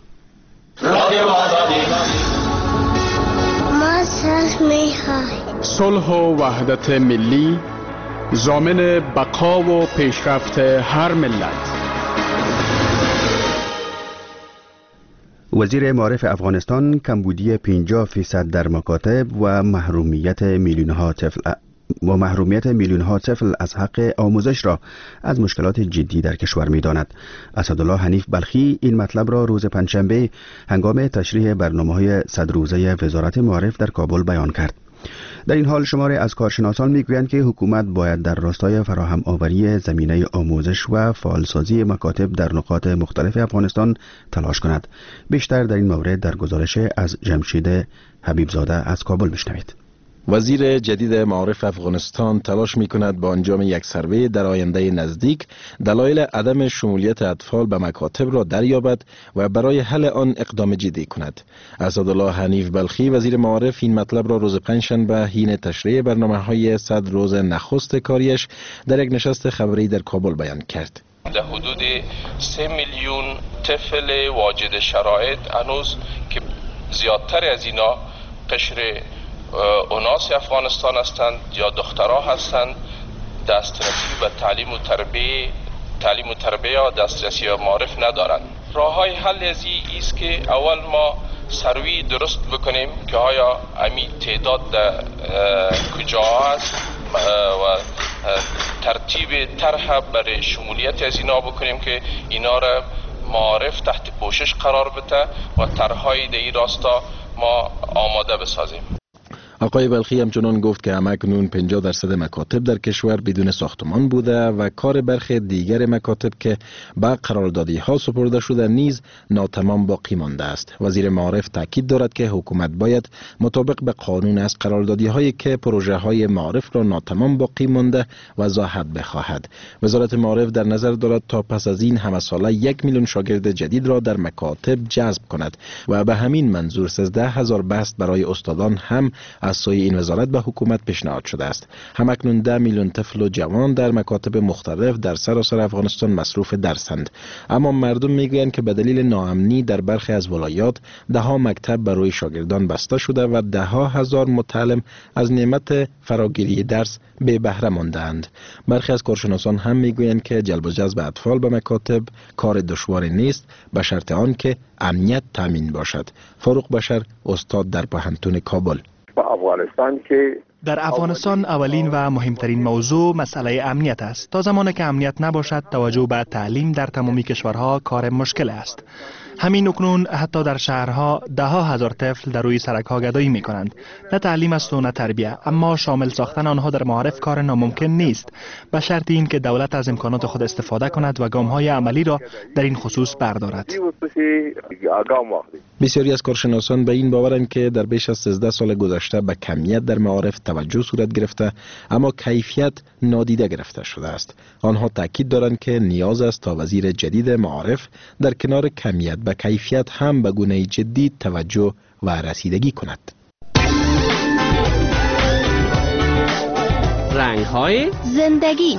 ما صلح می‌خواهیم.
صلح و وحدت ملی ضامن بقا و پیشرفت هر ملت.
وزیر معارف افغانستان کمبودی 50% در مکاتب و محرومیت میلیون‌ها طفل از حق آموزش را از مشکلات جدی در کشور می‌داند. اسدالله حنیف بلخی این مطلب را روز پنجشنبه هنگام تشریح برنامه‌های 100 روزه وزارت معارف در کابل بیان کرد. در این حال شماری از کارشناسان میگویند که حکومت باید در راستای فراهم آوری زمینه آموزش و فعالسازی مکاتب در نقاط مختلف افغانستان تلاش کند. بیشتر در این مورد در گزارش از جمشید حبیبزاده از کابل میشنوید.
وزیر جدید معارف افغانستان تلاش می‌کند با انجام یک سروی در آینده نزدیک دلایل عدم شمولیت اطفال به مکاتب را دریابد و برای حل آن اقدام جدی کند. اسدالله حنیف بلخی وزیر معارف این مطلب را روز پنجشنبه حین تشریح برنامه‌های 100 روز نخست کاریش در یک نشست خبری در کابل بیان کرد.
در حدود 3 میلیون طفل واجد شرایط هنوز که زیادتر از اینا قشر اوناس افغانستان هستند یا دخترها هستند دسترسی به تعلیم و تربیه و دسترسی به معارف ندارند. راههای حل از این است که اول ما سروی درست بکنیم که آیا امی تعداد کجا است و ترتیب طرح برای شمولیت از اینا بکنیم که اینا را معارف تحت پوشش قرار بده و طرحهای در این راستا ما آماده بسازیم.
آقای بلخی همچنان گفت که همکنون 50% مکاتب در کشور بدون ساختمان بوده و کار برخی دیگر مکاتب که به قراردادی ها سپرده شده نیز ناتمام باقی مانده است. وزیر معارف تاکید دارد که حکومت باید مطابق به قانون از قراردادی هایی که پروژه های معارف را ناتمام باقی مانده وضاحت بخواهد. وزارت معارف در نظر دارد تا پس از این همه ساله 1 میلیون شاگرد جدید را در مکاتب جذب کند و به همین منظور 13,000 بست برای استادان هم از سوی این وزارت به حکومت پیشنهاد شده است. همکنون 10 میلیون طفل و جوان در مکاتب مختلف در سراسر افغانستان مصروف درسند، اما مردم میگویند که به دلیل ناامنی در برخی از ولایات دهها مکتب برای شاگردان بسته شده و دهها هزار متعلم از نعمت فراگیری درس بی بهره مانده‌اند. برخی از کارشناسان هم میگویند که جلب و جذب اطفال به مکاتب کار دشواری نیست به شرط آن که امنیت تامین باشد. فاروق بشر، استاد در پوهنتون کابل.
در افغانستان اولین و مهمترین موضوع مسئله امنیت است. تا زمانی که امنیت نباشد توجه به تعلیم در تمامی کشورها کار مشکل است. همین اکنون حتی در شهرها دهها هزار طفل در روی سرک‌ها گدایی می‌کنند. نه تعلیم است و نه تربیت، اما شامل ساختن آنها در معارف کار ناممکن نیست به شرط این که دولت از امکانات خود استفاده کند و گام‌های عملی را در این خصوص بردارد.
بسیاری از کارشناسان به این باورند که در بیش از 13 سال گذشته به کمیت در معارف توجه صورت گرفته اما کیفیت نادیده گرفته شده است. آنها تاکید دارند که نیاز است تا وزیر جدید معارف در کنار کمیت به کیفیت هم به گونه جدی توجه و رسیدگی کند.
رنگ‌های زندگی.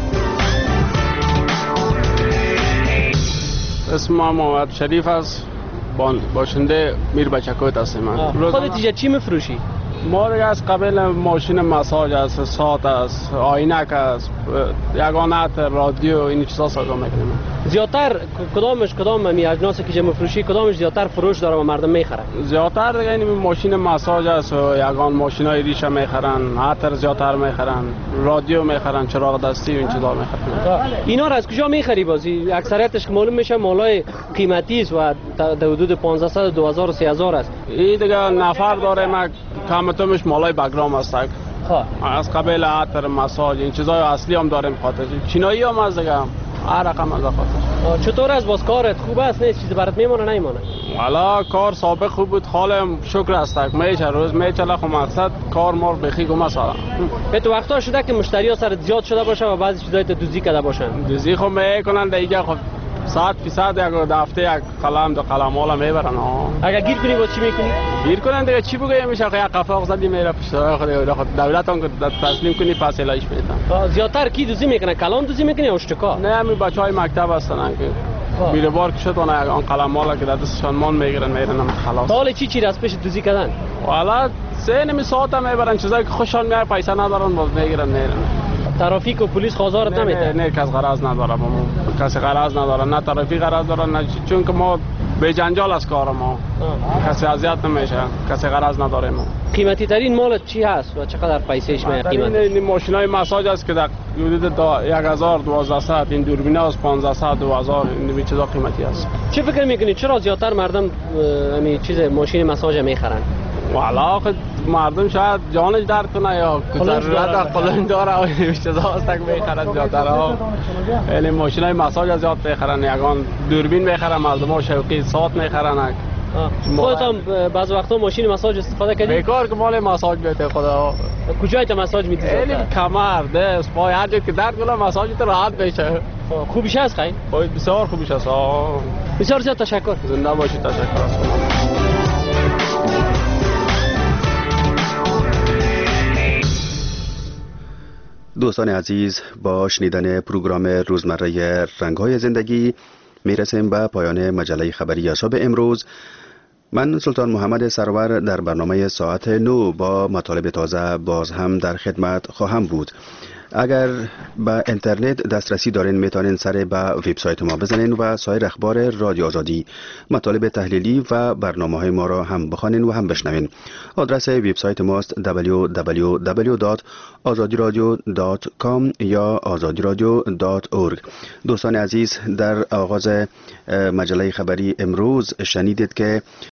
اسم محمد شریف است، باشنده میر بچکوت هستم من.
خودت اینجا چی میفروشی؟
ما دیگه از قبل ماشین مساج است، ساعت است، آینک است، یگانت، رادیو، این چیزا سازا میکنیم.
زیادتر کدام می اجناسی که میفروشی کدامش زیادتر فروش داره و مردم میخرن؟
زیادتر دیگه این ماشین مساج است و یگان ماشینای ریشه میخرن، عطر زیادتر میخرن، رادیو میخرن، چراغ دستی و این چیزا میخرن.
اینا رو از کجا میخری بازی؟ اکثریتش که معلوم میشه مالای قیمتی است و در حدود 1500 2000 و 3000 است.
این دیگه نفر داره ما کمترش مالای بگرام است. از قبل عطر مساج این چیزای اصلی هم داریم خاطر چینایی هم از دیگه هر رقم از خاطر.
چطور از باز کارت خوب است؟ نه چیزی برات میمونه نمیمونه؟
والا کار سابق خوب بود، حالم شکر است. میشه روز میچله خو مقصد کار مار بخی گم سلام.
به تو وقتا شده که مشتری‌ها سر زیاد شده باشه و بعضی چیزای دوزی کرده باشن؟
دوزی خو میکنن دیگه خب 100% یک دفعه یک قلم دو قلم والا میبرن.
اگه گیر کنی با چی میکنی؟
گیر کنن دیگه چی بگم میشه که یک قفاق زدی میره پشت خود دولت اون تسلیم کنی پس الهش میدن.
زیادتر کی دوزی میکنه؟ کلان دوزی میکنه یا اشتکا؟
نه همین بچهای مکتب هستن که میره بار که شد اون قلم والا که دستشان مان میگیرن میرن خلاص.
حالا چی از پیش دوزی کردن؟
والا سه نمی ساعت میبرن چیزایی که خوشحال میاد پیسه ندارن باز میگیرن میرن.
ترافیک و پلیس خازارت نمیده؟
نه کس غرض نداره، کسی غرض نداره، نه ترافیک غرض داره نه چون که ما به جنجال از کار ما. کسی اذیت نمیشه، کسی غرض نداره ما.
قیمتی ترین مالت چی هست و چقدر پیسهش میاد قیمت؟
این ماشینای مساج است که در حدود 1200 این دوربین است 1500 2000 این چیزا قیمتی است.
چه فکر میکنید چرا زیادتر مردم همین چیز ماشین مساج میخرن؟
والا مردم شاید جانش درد کنه یا ضرورت قلن داره و این چیزا هست که میخرن زیادتر ها. این ماشینای مساج زیاد میخرن، یگان دوربین میخرن مردم ها، شوقی ساعت میخرن.
خودت هم بعض وقتا ماشین مساج استفاده کردی؟
بیکار که مال مساج میته خدا.
کجای تو مساج میتی؟
خیلی کمر، دست، پای، هر جا که درد کنه مساج تو راحت بشه.
خوبیش هست خیلی؟
بسیار خوبیش هست.
بسیار زیاد تشکر.
زنده باشید. تشکر از شما.
دوستان عزیز، با شنیدن پروگرام روزمره رنگ‌های زندگی میرسیم به پایان مجله خبری صبح امروز. من سلطان محمد سرور در برنامه ساعت 9 با مطالب تازه باز هم در خدمت خواهم بود. اگر به اینترنت دسترسی دارین میتونین سر به وبسایت ما بزنین و سایر اخبار رادیو آزادی، مطالب تحلیلی و برنامه‌های ما را هم بخوانین و هم بشنوین. آدرس وبسایت ماست www.azadiradio.com یا azadiradio.org. دوستان عزیز، در آغاز مجله خبری امروز شنیدید که